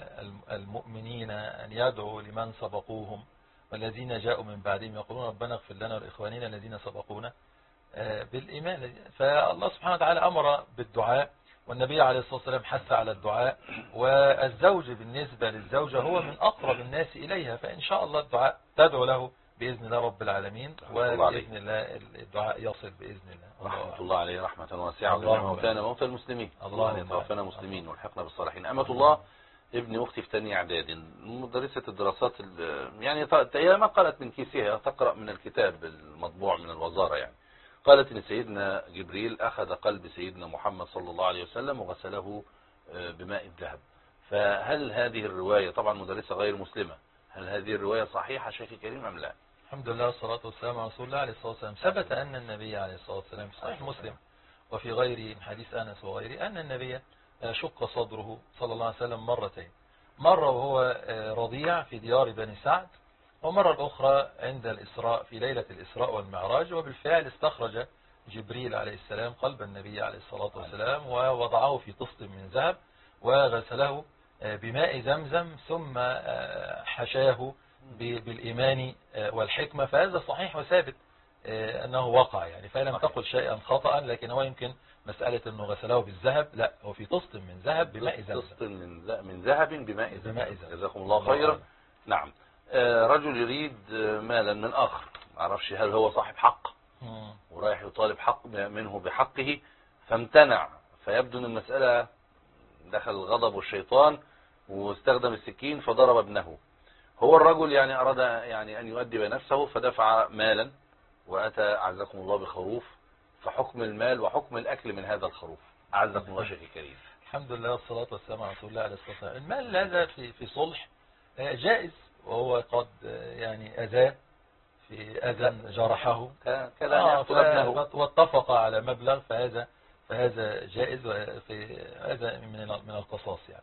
المؤمنين أن يدعوا لمن سبقوهم والذين جاءوا من بعدهم يقولون ربنا اغفر لنا ولإخواننا الذين سبقونا بالإيمان. فالله سبحانه وتعالى أمر بالدعاء، والنبي عليه الصلاة والسلام حث على الدعاء، والزوج بالنسبة للزوجة هو من أقرب الناس إليها، فإن شاء الله الدعاء تدعو له بإذن الله رب العالمين، وبإذن الله الدعاء يصل بإذن الله. رحمة الله عليه رحمة واسعة وجميع موتانا وموتى المسلمين. الله توفنا مسلمين والحقنا بالصالحين. أمة الله ابن أختي في ثانية إعداد، مدرسة الدراسات يعني هي ما قالت من كيسها، تقرأ من الكتاب المطبوع من الوزارة يعني. قالت ان سيدنا جبريل اخذ قلب سيدنا محمد صلى الله عليه وسلم وغسله بماء الذهب. فهل هذه الرواية، طبعا مدرسة غير مسلمة، هل هذه الرواية صحيحة شيخ الكريم ام لا؟ الحمد لله والصلاة والسلام على رسول الله عليه الصلاة والسلام. ثبت ان النبي عليه الصلاة والسلام في صحيح مسلم وفي غيره من حديث انس وغيره ان النبي شق صدره صلى الله عليه وسلم مرتين، مرة وهو رضيع في ديار بني سعد، ومرة الأخرى عند الإسراء في ليلة الإسراء والمعراج. وبالفعل استخرج جبريل عليه السلام قلب النبي عليه الصلاة والسلام ووضعه في طست من ذهب وغسله بماء زمزم ثم حشاه بالإيمان والحكمة. فهذا صحيح وثابت أنه وقع يعني، فلم تقل شيئا خطأ، لكن هو يمكن مسألة أنه غسله بالذهب، لا هو في طست من ذهب بماء زمزم. طست من ذهب بماء زمزم. جزاكم الله خيرا. نعم. رجل يريد مالا من آخر، ما اعرفش هل هو صاحب حق ورايح يطالب حق منه بحقه فامتنع، فيبدو ان المسألة دخل الغضب والشيطان واستخدم السكين فضرب ابنه. هو الرجل يعني أراد يعني أن يؤدب نفسه فدفع مالا وأتى أعزكم الله بخروف، فحكم المال وحكم الأكل من هذا الخروف أعزكم الله شيخ الكريم. الحمد لله والصلاة والسلام على رسول الله عليه الصلاة والسلام. المال هذا في في صلح جائز، وهو قد يعني أذاه في أذى جرحه آه واتفق على مبلغ، فهذا فهذا جائز، في هذا من من القصاص يعني.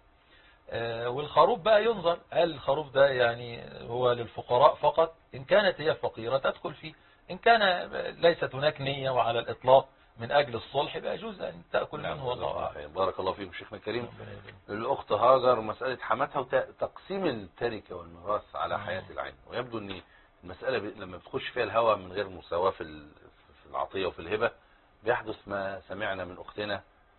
والخروف بقى ينظر هل الخروف ده يعني هو للفقراء فقط، إن كانت هي فقيرة تدخل فيه، إن كان ليست هناك نية وعلى الإطلاق من أجل الصلح يبقى يجوز أن تأكل منه والله أعلم. بارك الله فيكم شيخنا الكريم. الأخت هاجر مسألة حماتها وتقسيم التركة والميراث على حياة العين، ويبدو أن المسألة لما بتخش فيها الهوى من غير مساواة في العطية وفي الهبة بيحدث ما سمعنا من أختنا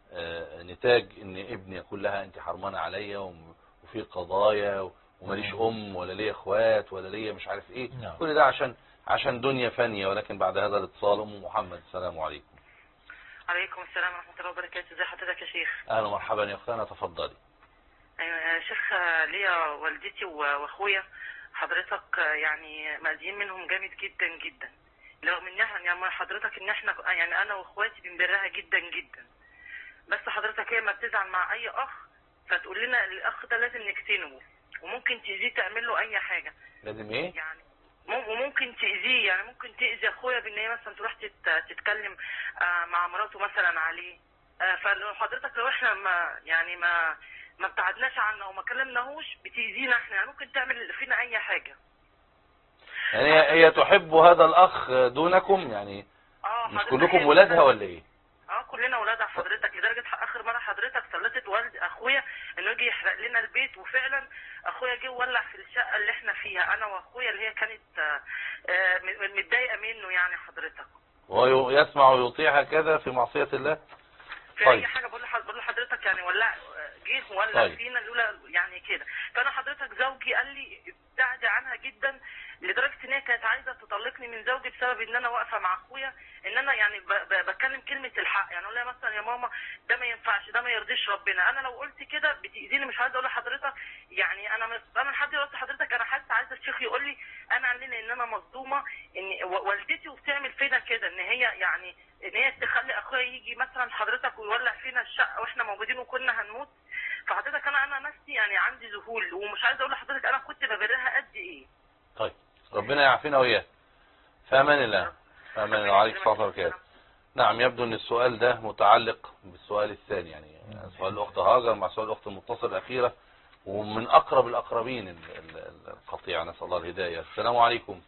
نتاج ان ابن يقول لها انت حرمانة عليا وفي قضايا وماليش ام ولا ليا اخوات ولا ليا مش عارف ايه. نعم. كل ده عشان عشان دنيا فانية. ولكن بعد هذا الاتصال ام محمد، السلام عليكم. عليكم السلام ورحمة الله وبركاته. ازي حضرتك يا شيخ؟ اهلا ومرحبا يا اختنا، تفضلي. ايوه يا شيخ، ليا والدتي واخويا حضرتك يعني مأذيين منهم جامد جدا جدا، رغم ان احنا يعني حضرتك ان احنا يعني انا واخواتي بنبرها جدا جدا، بس حضرتك هي ما بتزعل مع اي اخ فتقول لنا الاخ ده لازم نجتنبه، وممكن تأذيه تعمل له اي حاجه. لازم ايه؟ يعني وممكن تأذيه، يعني ممكن تأذي اخويا بان هي مثلا تروح تتكلم مع مراته مثلا عليه. فلو حضرتك لو احنا ما يعني ما ما ابتعدناش عنه وما كلمناهوش بتأذينا احنا، يعني ممكن تعمل فينا اي حاجه. يعني هي تحب هذا الاخ دونكم يعني؟ اه مش كلكم ولادها ولا ايه؟ اه كلنا ولادها حضرتك، لدرجه اخر مره حضرتك سلطت والد اخويا انه يجي يحرق لنا البيت، وفعلا اخويا جه وولع في الشقه اللي احنا فيها انا واخويا اللي هي كانت آه متضايقه منه يعني حضرتك. وهو يسمع ويطيع هكذا في معصيه الله؟ في طيب. اي حاجه بقول لحضرتك يعني ولع جه وولع طيب. فينا الاولى يعني كده. فانا حضرتك زوجي قال لي ابتعدي عنها جدا، لدرجه ان هي كانت عايزه تطلقني من زوجي بسبب ان انا واقفه مع اخويا، ان انا يعني ب ب بتكلم كلمه الحق، يعني اقول لها مثلا يا ماما ده ما ينفعش، ده ما يرضيش ربنا. انا لو قلت كده بتاذيني، مش عايزه اقول لحضرتك يعني انا مس... انا لحد دلوقتي حضرتك انا حاسه عايزه الشيخ يقول لي انا علينا ان انا مصدومه ان والدتي وبتعمل فينا كده، ان هي يعني ان هي تخلي اخويا يجي مثلا حضرتك ويولع فينا الشقه واحنا موجودين وكنا هنموت. فحضرتك انا انا نفسي يعني عندي ذهول، ومش عايزه اقول لحضرتك انا كنت ببرها قد ايه. طيب ربنا يعافينا وإياه. في أمان الله. في أمان الله. عليك الصلاة والسلام. نعم، يبدو أن السؤال ده متعلق بالسؤال الثاني، يعني سؤال الأخت هاجر مع سؤال الأخت المتصل الأخيرة، ومن أقرب الأقربين القطيع، نسأل الله الهداية. السلام عليكم.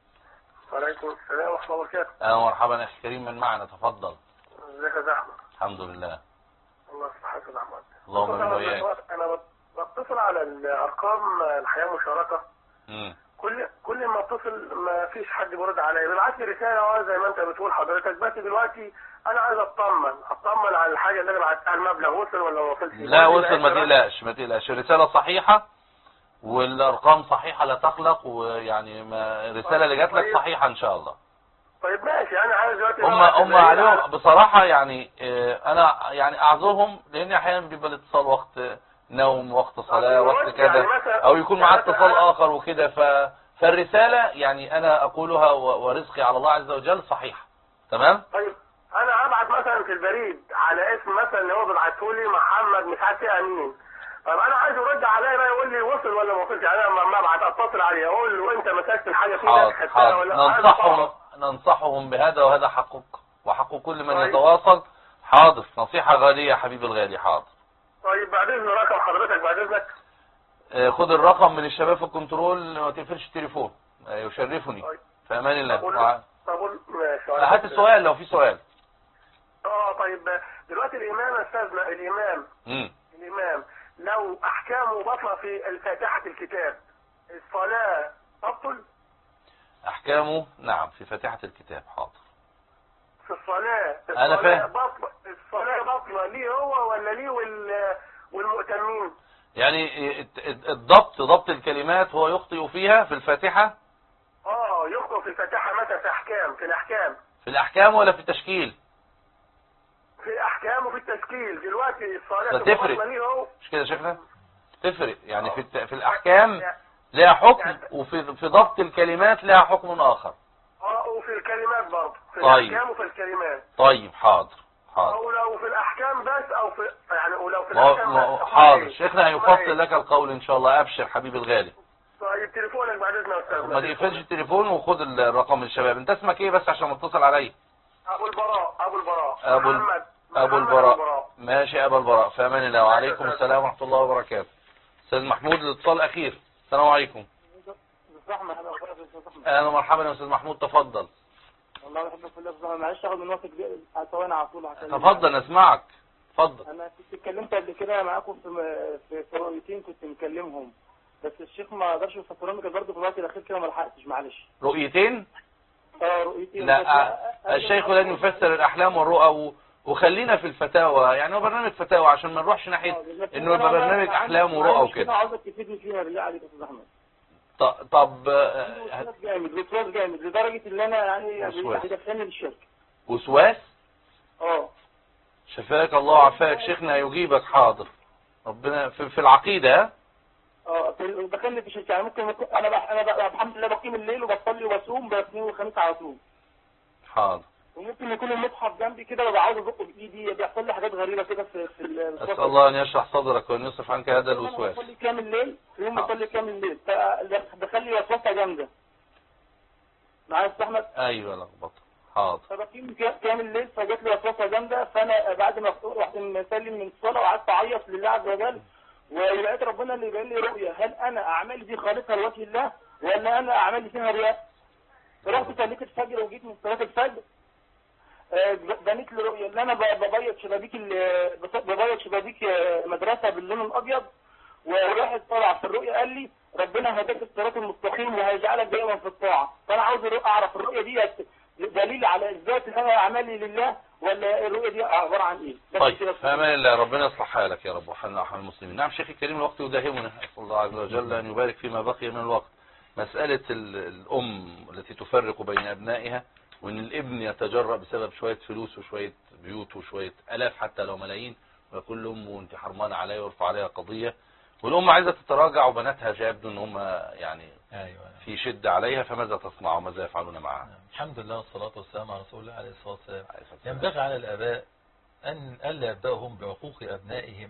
وعليكم السلام ورحمة الله وبركاته. أهلا ومرحبا أخي كريم، من معنا؟ تفضل. ازيك يا زحمة؟ الحمد لله. الله يصلحك يا زحمة. اللهم امين وإياك. أنا بتصل على الأرقام الحياة مشاركة. امم كل كل ما اتصل ما فيش حد بيرد عليا، بيبعت لي رسالة زي ما أنت بتقول حضرتك، بس دلوقتي أنا عايز أطمن أطمن على الحاجة اللي أنا بعتها، المبلغ وصل ولا ما وصلش؟ لا وصل، ما تقلقش ما تقلقش، الرسالة صحيحة والأرقام صحيحة لا تقلق، ويعني ما الرسالة اللي جات لك صحيحة إن شاء الله. طيب ماشي، أنا عايز دلوقتي هم هم عليهم بصراحة يعني أنا يعني أعذرهم، لأن أحيانا بيبقى الاتصال وقت نوم، وقت صلاة، وقت كذا، أو يكون معاه اتصال آخر وكده، ف فالرسالة يعني أنا أقولها ورزقي على الله عز وجل صحيحة. تمام؟ طيب أنا أبعت مثلا في البريد على اسم مثلا اللي هو بيبعته لي محمد مش عارف إيه أمين، طب أنا عايز يرد عليا بقى يقول لي وصل ولا ما وصلش، أنا لما أبعت أتصل عليه أقول له أنت مسكت الحاجة في إيدك خدتها ولا لا؟ ننصحهم ننصحهم بهذا، وهذا حقك وحق كل من طيب. يتواصل. حاضر، نصيحة غالية يا حبيبي الغالي. حاضر. طيب بعد إذن رقم حضرتك بعد إذنك. خد الرقم من الشباب في الكنترول، ما تقفلش التليفون، يشرفني. طيب. في امان الله. طب ماشي. هات السؤال لو في سؤال. اه طيب دلوقتي الامام استاذنا الامام امم الامام لو احكامه بطلة في فاتحة الكتاب، الصلاة تبطل؟ احكامه نعم في فاتحة الكتاب. حاضر. في الصلاة انا فاهم. بطل الصلاة بطلة ليه هو ولا ليه وال والمؤتمين؟ يعني الضبط ضبط الكلمات هو يخطئ فيها في الفاتحة؟ اه يخطئ في الفاتحة متى؟ في احكام في الاحكام في الاحكام ولا في التشكيل؟ في الاحكام وفي التشكيل. دلوقتي الصلاة تفرق ليه هو؟ مش كده يا شيخنا؟ تفرق يعني في الت... في الاحكام لها حكم، وفي في ضبط الكلمات لها حكم اخر. اه وفي الكلمات برضه في طيب. الاحكام وفي الكلمات. طيب حاضر حاضر. او لو في الاحكام بس او في يعني ولو في الاحكام بس حاضر. شيخنا هيفصل لك القول ان شاء الله. ابشر حبيبي الغالي. طيب تليفونك بعد اذنك يا استاذ. ما تقفلش التليفون وخد الرقم من الشباب. انت اسمك ايه بس عشان متصل عليا؟ ابو البراء. ابو البراء ابو محمد ابو البراء. ماشي ابو البراء، في امان الله. وعليكم السلام ورحمه الله وبركاته. استاذ محمود الاتصال الاخير. السلام عليكم. اهلا ومرحبا يا استاذ محمود، تفضل. والله بحبك في الله. معلش اخد من وقتك ثواني على طول. تفضل اسمعك. اتفضل. انا كنت اتكلمت قبل كده معاكم في في رؤيتين كنت مكلمهم، بس الشيخ ما قدرش يفسرهم لي برضه في الوقت الاخير كده ما لحقتش معلش. رؤيتين؟ اه رؤيتين. لا الشيخ لن يفسر الاحلام والرؤى، وخلينا في الفتاوى، يعني هو برنامج فتاوى عشان ما نروحش ناحيه انه يبقى برنامج احلام ورؤى وكده. انا عاوزك تفيدني فيها بالله عليك يا استاذ احمد. طب وسواس جامد وسواس جامد لدرجه ان انا يعني هيدخلني للشرك. وسواس؟ اه شفاك الله وعافاك. شيخنا هيجيبك. حاضر. ربنا في, في العقيده. اه دخلني في الشرك، يعني ممكن انا بح... انا بح... الحمد لله بقيم الليل وبصلي وبصوم باثنين وخميس على طول. حاضر. وممكن يكون المصحف جنبي كده وببقى عاوز ازقه بايدي، بيحصل لي حاجات غريبه كده في في ال- أسأل الله أن يشرح صدرك وأن يصرف عنك هذا انا الوسواس. بصلي كام الليل، في يوم حاضر. بصلي كام الليل فبخلي وسوسه جامده. معايا يا استاذ احمد؟ أيوة لخبطة. حاضر. فبقيم كام الليل فجات لي وسوسه جامده، فانا بعد ما رحت مسلم من الصلاه وقعدت اعيط لله عز وجل، ولقيت ربنا اللي يبين لي رؤيه، هل انا اعمالي دي خالصه لوجه الله ولا انا اعمالي فيها رياء؟ فرحت صليت الفجر وجيت من صلاه الفجر آه، بنيت لي رؤيه ان انا ب- ببيض شبابيك ال- بس- ببيض شبابيك آه، مدرسه باللون الابيض، وواحد طلع في الرؤيه قال لي ربنا هداك الصراط المستقيم وهيجعلك دائما في الطاعه. فانا عاوز الرؤية- اعرف الرؤيه دي دليل على اثبات ان انا اعمالي لله ولا الرؤيه دي عباره عن ايه؟ بس طيب كده. فأمان الله، ربنا يصلح حالك يا رب وحنا وحنا المسلمين. نعم شيخي الكريم، الوقت يداهمنا، أسأل الله عز وجل أن يبارك فيما بقي من الوقت. مسألة ال- الأم التي تفرق بين أبنائها، وإن الابن يتجرأ بسبب شوية فلوس وشوية بيوت وشوية ألاف حتى لو ملايين، ويقول لأمه أنت حرمان عليا ويرفع عليها قضية، والأم عايزة تتراجع وبناتها يبدو أن هم يعني أيوة. في شدة عليها، فماذا تصنع وماذا يفعلون معها؟ الحمد لله والصلاة والسلام على رسول الله عليه الصلاة والسلام. عليه الصلاة والسلام. ينبغي على الآباء أن ألا يبدأهم بعقوق أبنائهم،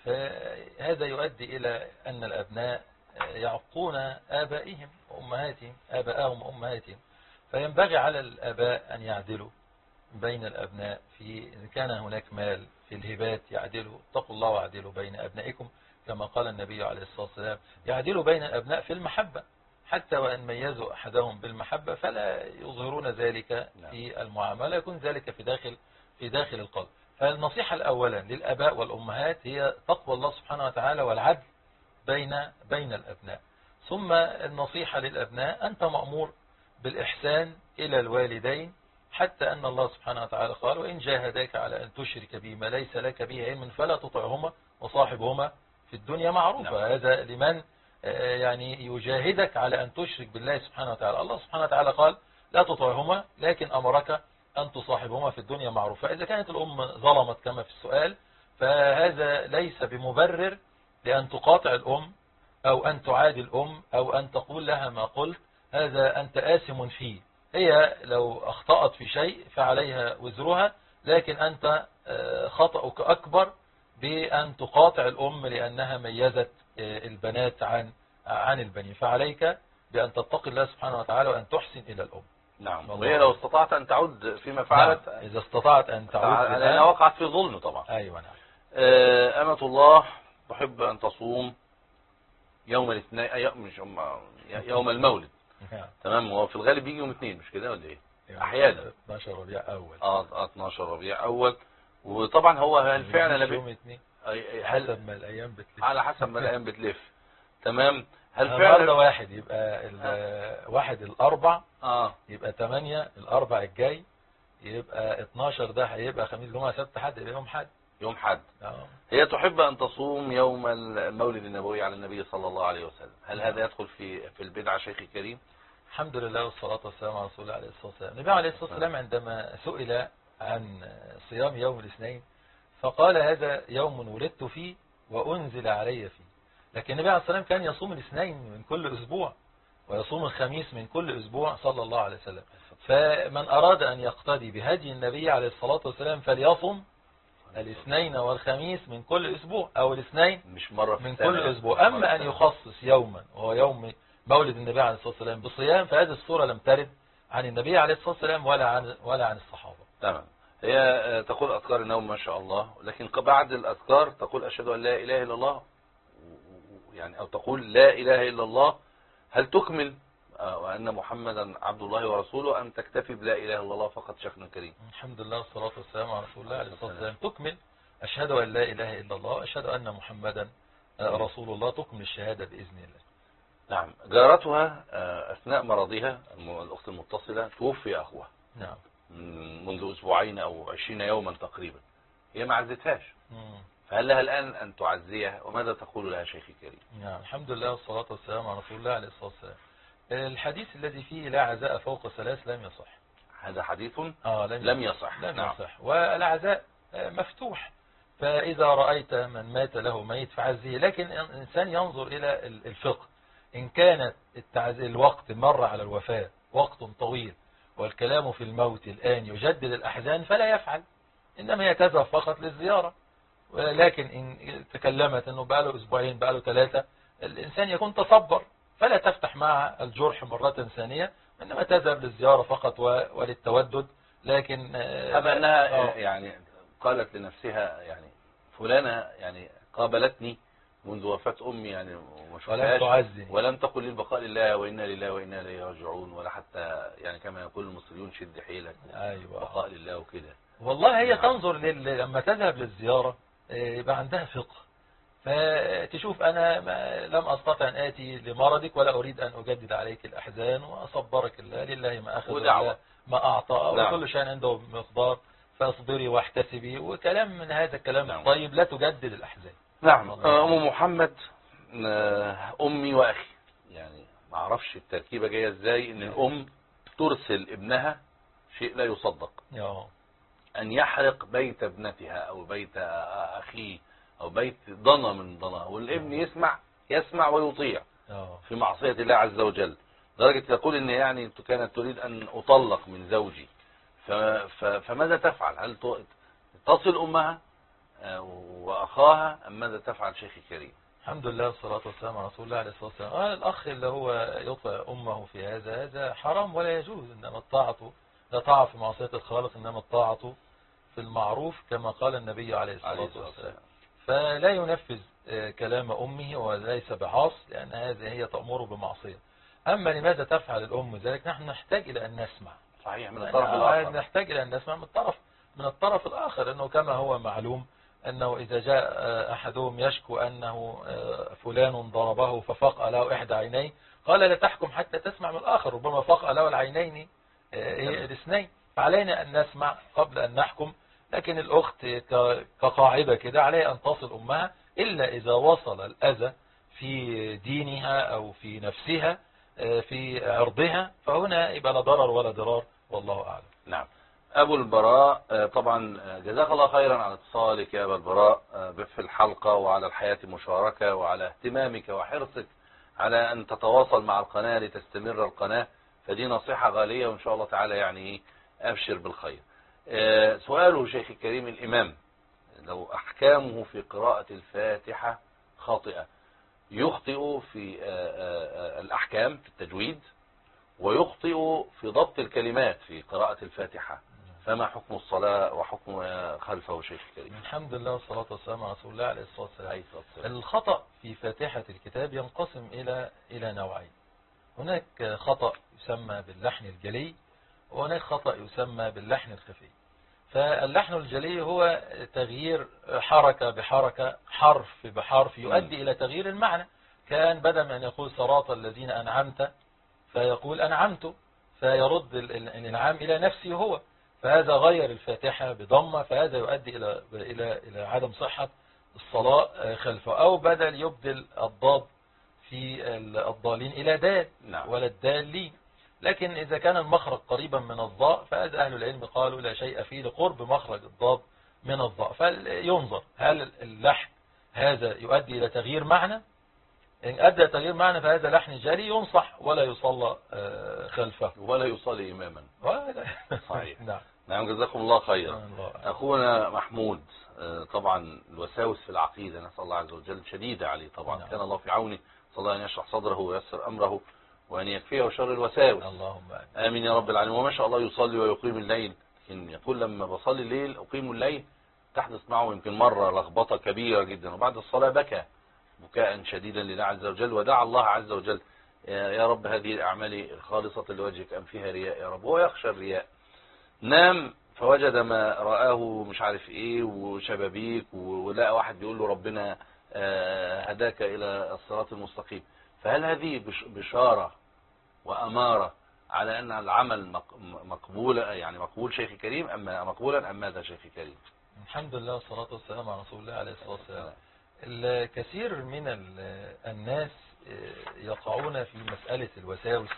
فهذا يؤدي إلى أن الأبناء يعقون آبائهم وأمهاتهم آباءهم وأمهاتهم. فينبغي على الآباء أن يعدلوا بين الأبناء، في إن كان هناك مال في الهبات يعدلوا، اتقوا الله واعدلوا بين أبنائكم كما قال النبي عليه الصلاة والسلام. يعدلوا بين الأبناء في المحبة، حتى وأن ميزوا أحدهم بالمحبة فلا يظهرون ذلك في المعاملة، يكون ذلك في داخل في داخل القلب. فالنصيحة الأولا للآباء والأمهات هي تقوى الله سبحانه وتعالى والعدل بين بين الأبناء. ثم النصيحة للأبناء أنت مأمور بالإحسان إلى الوالدين، حتى أن الله سبحانه وتعالى قال وإن جاهداك على أن تشرك بي ما ليس لك به علم فلا تطعهما وصاحبهما في الدنيا معروفة. نعم. هذا لمن يعني يجاهدك على أن تشرك بالله سبحانه وتعالى. الله سبحانه وتعالى قال لا تطعهما، لكن أمرك أن تصاحبهما في الدنيا معروفة. إذا كانت الأم ظلمت كما في السؤال، فهذا ليس بمبرر لأن تقاطع الأم أو أن تعادي الأم أو أن تقول لها ما قلت، هذا أنت آثم فيه. هي لو أخطأت في شيء فعليها وزرها، لكن أنت خطأك أكبر بأن تقاطع الأم لأنها ميزت البنات عن عن البنين. فعليك بأن تتقي الله سبحانه وتعالى وأن تحسن إلى الأم. نعم. وهي لو استطعت أن تعود فيما فعلت. نعم. إذا استطعت أن تعود لأنها وقعت في ظلم طبعا. أيوة نعم. أمة الله تحب أن تصوم يوم الاثنين، مش يوم المولد. تمام. هو في الغالب بيجي يوم اثنين مش كده ولا ايه؟ احيانا اثناشر ربيع اول. اه اتناشر ربيع اول. وطبعا هو هل فعلا يوم اثنين حسب ما الايام بتلف. على حسب ما الايام بتلف. تمام. هل فعلا واحد يبقى واحد الاربع اه يبقى ثمانية الاربع الجاي يبقى اتناشر، ده هيبقى خميس جمعة سبت حد، يبقى يوم حد. يوم حد. اه. هي تحب أن تصوم يوم المولد النبوي على النبي صلى الله عليه وسلم. هل هذا يدخل في في البدعة شيخي الكريم؟ الحمد لله والصلاة والسلام على رسول الله عليه الصلاة والسلام. النبي عليه الصلاة والسلام عندما سئل عن صيام يوم الاثنين فقال هذا يوم ولدت فيه وأنزل علي فيه. لكن النبي عليه الصلاة والسلام كان يصوم الاثنين من كل أسبوع ويصوم الخميس من كل أسبوع صلى الله عليه وسلم. فمن أراد أن يقتدي بهدي النبي عليه الصلاة والسلام فليصم الاثنين والخميس من كل أسبوع، أو الاثنين مش مرة من كل أسبوع. أما أن يخصص يوما وهو يوم مولد النبي عليه الصلاة والسلام بصيام، فهذه الصورة لم ترد عن النبي عليه الصلاة والسلام ولا عن ولا عن الصحابة. تمام. هي تقول أذكار النوم ما شاء الله، لكن بعد الأذكار تقول أشهد أن لا إله إلا الله، يعني أو تقول لا إله إلا الله. هل تكمل وأن محمدا عبد الله ورسوله أم تكتفي بلا إله إلا الله فقط شيخنا الكريم؟ الحمد لله والصلاة والسلام على رسول الله عليه الصلاة والسلام. تكمل أشهد أن لا إله إلا الله وأشهد أن محمدا رسول الله، تكمل الشهادة بإذن الله. نعم. جارتها أثناء مرضها الأخت المتصلة توفي أخوها. نعم. منذ أسبوعين أو عشرين يوما تقريبا. هي ما عزتهاش. فهل لها الآن أن تعزيها؟ وماذا تقول لها شيخي الكريم؟ نعم. الحمد لله والصلاة والسلام على رسول الله عليه الصلاة والسلام. الحديث الذي فيه لا عزاء فوق ثلاث لم يصح. هذا حديث آه لم, لم يصح. لم نعم. يصح. والعزاء مفتوح، فإذا رأيت من مات له ميت فعزيه، لكن الإنسان ينظر إلى الفقه. إن كانت الوقت مر على الوفاة وقت طويل والكلام في الموت الآن يجدد الأحزان فلا يفعل، إنما هي تذهب فقط للزيارة. ولكن إن تكلمت أنه بقى له أسبوعين بقى له ثلاثة، الإنسان يكون تصبر فلا تفتح مع الجرح مرة ثانية، إنما تذهب للزيارة فقط وللتودد. لكن أما أنها يعني قالت لنفسها يعني فلانة يعني قابلتني منذ وفاة أمي يعني وما شفتهاش ولم تقل للبقاء لله وإنا لله وإنا إليه راجعون، ولا حتى يعني كما يقول المصريون شد حيلك، أيوة بقاء لله وكده. والله هي تنظر لل... لما تذهب للزيارة يبقى عندها فقه، فتشوف أنا ما لم أستطع أن آتي لمرضك ولا أريد أن أجدد عليك الأحزان وأصبرك الله، لله ما أخذ ولا ما أعطى، نعم. وكل شيء عنده مقدار، فاصبري واحتسبي، وكلام من هذا الكلام نعم. الطيب لا تجدد الأحزان. نعم. أم محمد أمي وأخي، يعني ما أعرفش التركيبة جاية إزاي إن الأم ترسل ابنها شيء لا يصدق، يا. أن يحرق بيت ابنتها أو بيت أخيه أو بيت ضنا من ضنا، والابن يسمع يسمع ويطيع يا. في معصية الله عز وجل، لدرجة تقول إن يعني كانت تريد أن أطلق من زوجي، فماذا تفعل؟ هل تصل أمها وأخاها أم ماذا تفعل شيخي الكريم؟ الحمد لله والصلاة والسلام على رسول الله عليه الصلاة والسلام. آه الأخ اللي هو يطع أمه في هذا هذا حرام ولا يجوز، إنما الطاعة لا طاعة في معصية الخالق، إنما الطاعة في المعروف كما قال النبي عليه الصلاة والسلام. فلا ينفذ كلام أمه وليس بعاص، لأن هذه هي تأمره بمعصية. أما لماذا تفعل الأم ذلك؟ نحن نحتاج إلى أن نسمع. صحيح، من الطرف الآخر نحتاج إلى أن نسمع من الطرف من الطرف الآخر، أنه كما هو معلوم أنه إذا جاء أحدهم يشكو أنه فلان ضربه ففقأ له إحدى عينيه، قال لا تحكم حتى تسمع من الآخر، ربما فقأ له العينين الاثنين، فعلينا أن نسمع قبل أن نحكم. لكن الأخت كقاعدة كده عليها أن تصل أمها، إلا إذا وصل الأذى في دينها أو في نفسها في عرضها، فهنا يبقى لا ضرر ولا ضرار، والله أعلم. نعم. أبو البراء، طبعا جزاك الله خيرا على اتصالك يا أبو البراء في الحلقة وعلى الحياة المشاركة وعلى اهتمامك وحرصك على أن تتواصل مع القناة لتستمر القناة، فدي نصيحة غالية وإن شاء الله تعالى يعني أبشر بالخير. سؤاله شيخ الكريم، الإمام لو أحكامه في قراءة الفاتحة خاطئة، يخطئ في الأحكام في التجويد ويخطئ في ضبط الكلمات في قراءة الفاتحة، فما حكم الصلاة وحكم خلفه شيخ الكريم؟ الحمد لله والصلاة والسلام على رسول الله عليه الصلاة والسلام. الخطأ في فاتحة الكتاب ينقسم إلى إلى نوعين. هناك خطأ يسمى باللحن الجلي، وهناك خطأ يسمى باللحن الخفي. فاللحن الجلي هو تغيير حركة بحركة، حرف بحرف، يؤدي إلى تغيير المعنى. كان بدل من أن يقول صراط الذين أنعمت فيقول أنعمت، فيرد الإنعام إلى نفسه هو، فهذا غير الفاتحة بضمة، فهذا يؤدي إلى إلى إلى عدم صحة الصلاة خلفه. أو بدل يبدل الضاد في الضالين إلى دال ولا الدالين. لكن إذا كان المخرج قريبا من الضاء فهذا أهل العلم قالوا لا شيء فيه لقرب مخرج الضاد من الضاء، فينظر هل اللحن هذا يؤدي إلى تغيير معنى. إن أدى تغيير معنى فهذا لحن جلي ينصح ولا يصلى خلفه ولا يصلي إماما. صحيح. نعم. نعم، جزاكم الله خيرا. أخونا محمود، طبعا الوساوس في العقيدة نسأل الله عز وجل شديدة عليه طبعا. نعم. كان الله في عونه، صلى الله أن يشرح صدره ويسر أمره وأن يكفيه شر الوساوس. اللهم آمين يا رب العالمين. وما شاء الله يصلي ويقيم الليل، لكن يقول لما بصلي الليل أقيم الليل تحدث معه يمكن مرة لخبطة كبيرة جدا، وبعد الصلاة بكى بكاء شديدا لله عز وجل ودعا الله عز وجل يا رب هذه الأعمال خالصة لوجهك أم فيها رياء يا رب، وهو يخشى الرياء. نام فوجد ما رآه مش عارف ايه وشبابيك، ولقى واحد بيقول له ربنا هداك إلى الصراط المستقيم، فهل هذه بشارة وأمارة على أن العمل مقبول، يعني مقبول شيخ كريم أم مقبولا أم ماذا شيخ كريم؟ الحمد لله والصلاة والسلام على رسول الله عليه الصلاة والسلام. الكثير من الناس يقعون في مسألة الوساوس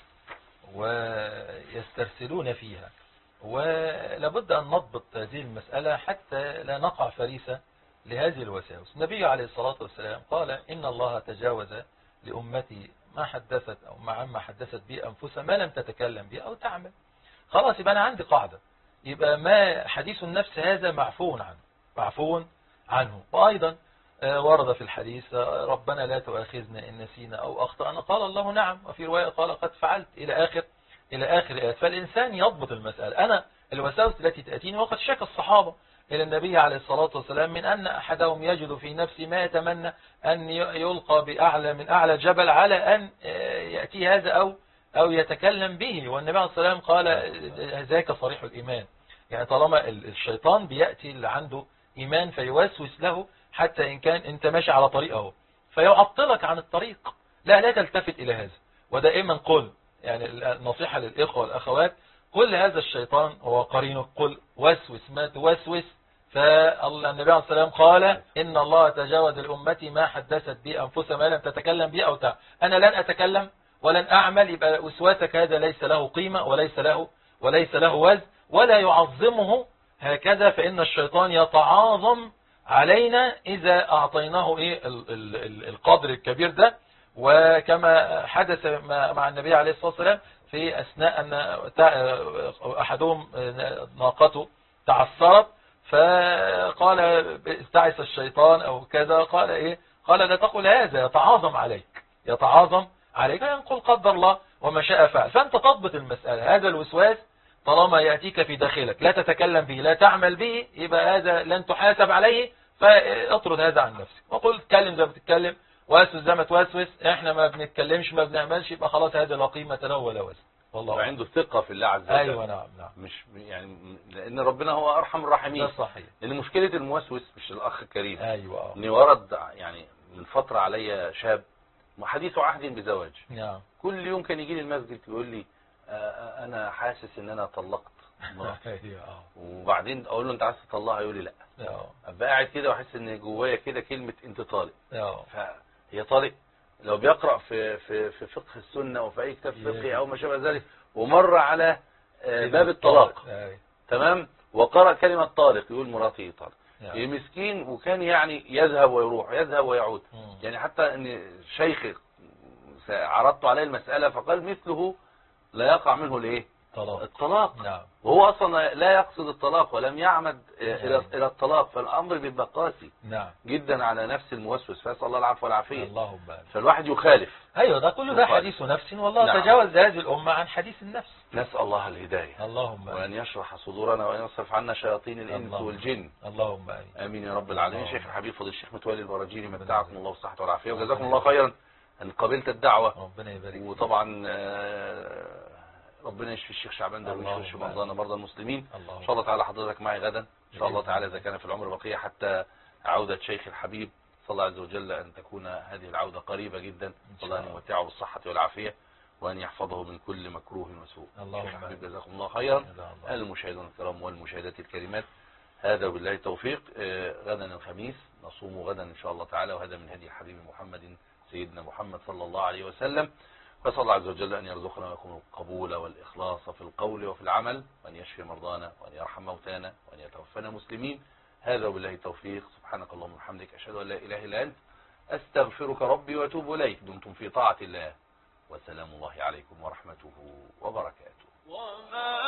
ويسترسلون فيها، ولابد أن نضبط هذه المسألة حتى لا نقع فريسة لهذه الوساوس. النبي عليه الصلاة والسلام قال إن الله تجاوز لأمتي ما حدثت أو ما عما حدثت به أنفسها ما لم تتكلم به أو تعمل. خلاص يبقى أنا عندي قاعدة، يبقى ما حديث النفس هذا معفو عنه معفو عنه. وأيضا ورد في الحديث ربنا لا تؤاخذنا إن نسينا أو أخطأنا، قال الله نعم، وفي رواية قال قد فعلت إلى آخر إلى آخر آيات. فالإنسان يضبط المسألة. أنا الوساوس التي تأتيني، وقد شكى الصحابة إلى النبي عليه الصلاة والسلام من أن أحدهم يجد في نفسه ما يتمنى أن يلقى بأعلى من أعلى جبل على أن يأتي هذا أو أو يتكلم به، والنبي عليه الصلاة والسلام قال ذاك صريح الإيمان. يعني طالما الشيطان بيأتي اللي عنده إيمان فيوسوس له، حتى إن كان أنت ماشي على طريقه فيعطلك عن الطريق، لا لا تلتفت إلى هذا. ودائما قل، يعني النصيحة للإخوة والأخوات، قل هذا الشيطان هو قرينك، قل وسوس ما توسوس. فالنبي عليه السلام قال إن الله تجاوز لأمتي ما حدثت به أنفسها ما لم تتكلم به أو تعمل. أنا لن أتكلم ولن أعمل، يبقى وسواسك هذا ليس له قيمة وليس له وليس له وزن ولا يعظمه هكذا، فإن الشيطان يتعاظم علينا إذا أعطيناه إيه القدر الكبير ده. وكما حدث مع النبي عليه الصلاة والسلام في أثناء أن أحدهم ناقته تعثرت، فقال استعس الشيطان أو كذا، قال إيه قال لا تقل هذا يتعاظم عليك يتعاظم عليك ينقل قدر الله وما شاء فعل. فأنت تضبط المسألة. هذا الوسواس طالما يأتيك في داخلك لا تتكلم به لا تعمل به، يبقى هذا لن تحاسب عليه، فاطرد هذا عن نفسك وقل اتكلم زي ما بتتكلم واسوس زي ما توسوس. احنا ما بنتكلمش ما بنعملش، يبقى خلاص هذا لا قيمة له ولا وزن. والله عنده ثقة في الله عز وجل. ايوه نعم نعم. مش يعني لان ربنا هو ارحم الراحمين. ده صحيح. لان مشكلة الموسوس مش الاخ الكريم. ايوه. ان ورد يعني من فترة عليا شاب حديث عهد بزواج. نعم. كل يوم كان يجي لي المسجد يقول لي آه انا حاسس ان انا طلقت وبعدين اقول له انت عايز تطلقها، يقول لي لا. ابقى قاعد كده واحس ان جوايا كده كلمه انت طالق. فهي طالق لو بيقرا في في في فقه السنه او في اي كتاب فقهي او ما شابه ذلك ومر على باب الطلاق تمام وقرأ كلمه طالق يقول مراتي طالق. مسكين وكان يعني يذهب ويروح يذهب ويعود. يعني حتى ان شيخ عرضت عليه المساله فقال مثله لا يقع منه الايه الطلاق. الطلاق. نعم. وهو اصلا لا يقصد الطلاق ولم يعمد الى الى الطلاق، فالامر بيبقى قاسي نعم. جدا على نفس الموسوس، فاسال الله العفو والعافيه. اللهم فالواحد يخالف. ايوه ده كله ده حديث نفس، والله نعم. تجاوز هذه الامه عن حديث النفس. نسال الله الهدايه. اللهم وان يشرح صدورنا وان يصرف عنا شياطين الانس اللهم. والجن. اللهم امين. امين يا رب العالمين. شيخ الحبيب فضيله الشيخ متولي البراجيني متعكم الله بالصحه والعافيه وجزاكم الله خيرا ان قبلت الدعوه. ربنا يبارك. وطبعا ربنا يشفي الشيخ شعبان ده ويشفي مرضانا مرضى المسلمين. ان شاء الله تعالى حضرتك معي غدا ان شاء الله تعالى اذا كان في العمر بقيه حتى عوده شيخ الحبيب، صلى الله عز وجل ان تكون هذه العوده قريبه جدا. صلى الله ان يمتعه بالصحه والعافيه وان يحفظه من كل مكروه وسوء. اللهم امين. جزاكم الله خيرا. المشاهدون الكرام والمشاهدات الكريمات، هذا بالله التوفيق. غدا الخميس نصوم غدا ان شاء الله تعالى، وهذا من هدي الحبيب محمد سيدنا محمد صلى الله عليه وسلم. فصلى الله عز وجل أن يرزقنا ويكون القبول والإخلاص في القول وفي العمل، وأن يشفي مرضانا وأن يرحم موتانا وأن يتوفنا مسلمين. هذا وبالله التوفيق. سبحانك اللهم وبحمدك أشهد أن لا إله إلا أنت أستغفرك ربي وأتوب إليك. دمتم في طاعة الله وسلام الله عليكم ورحمته وبركاته.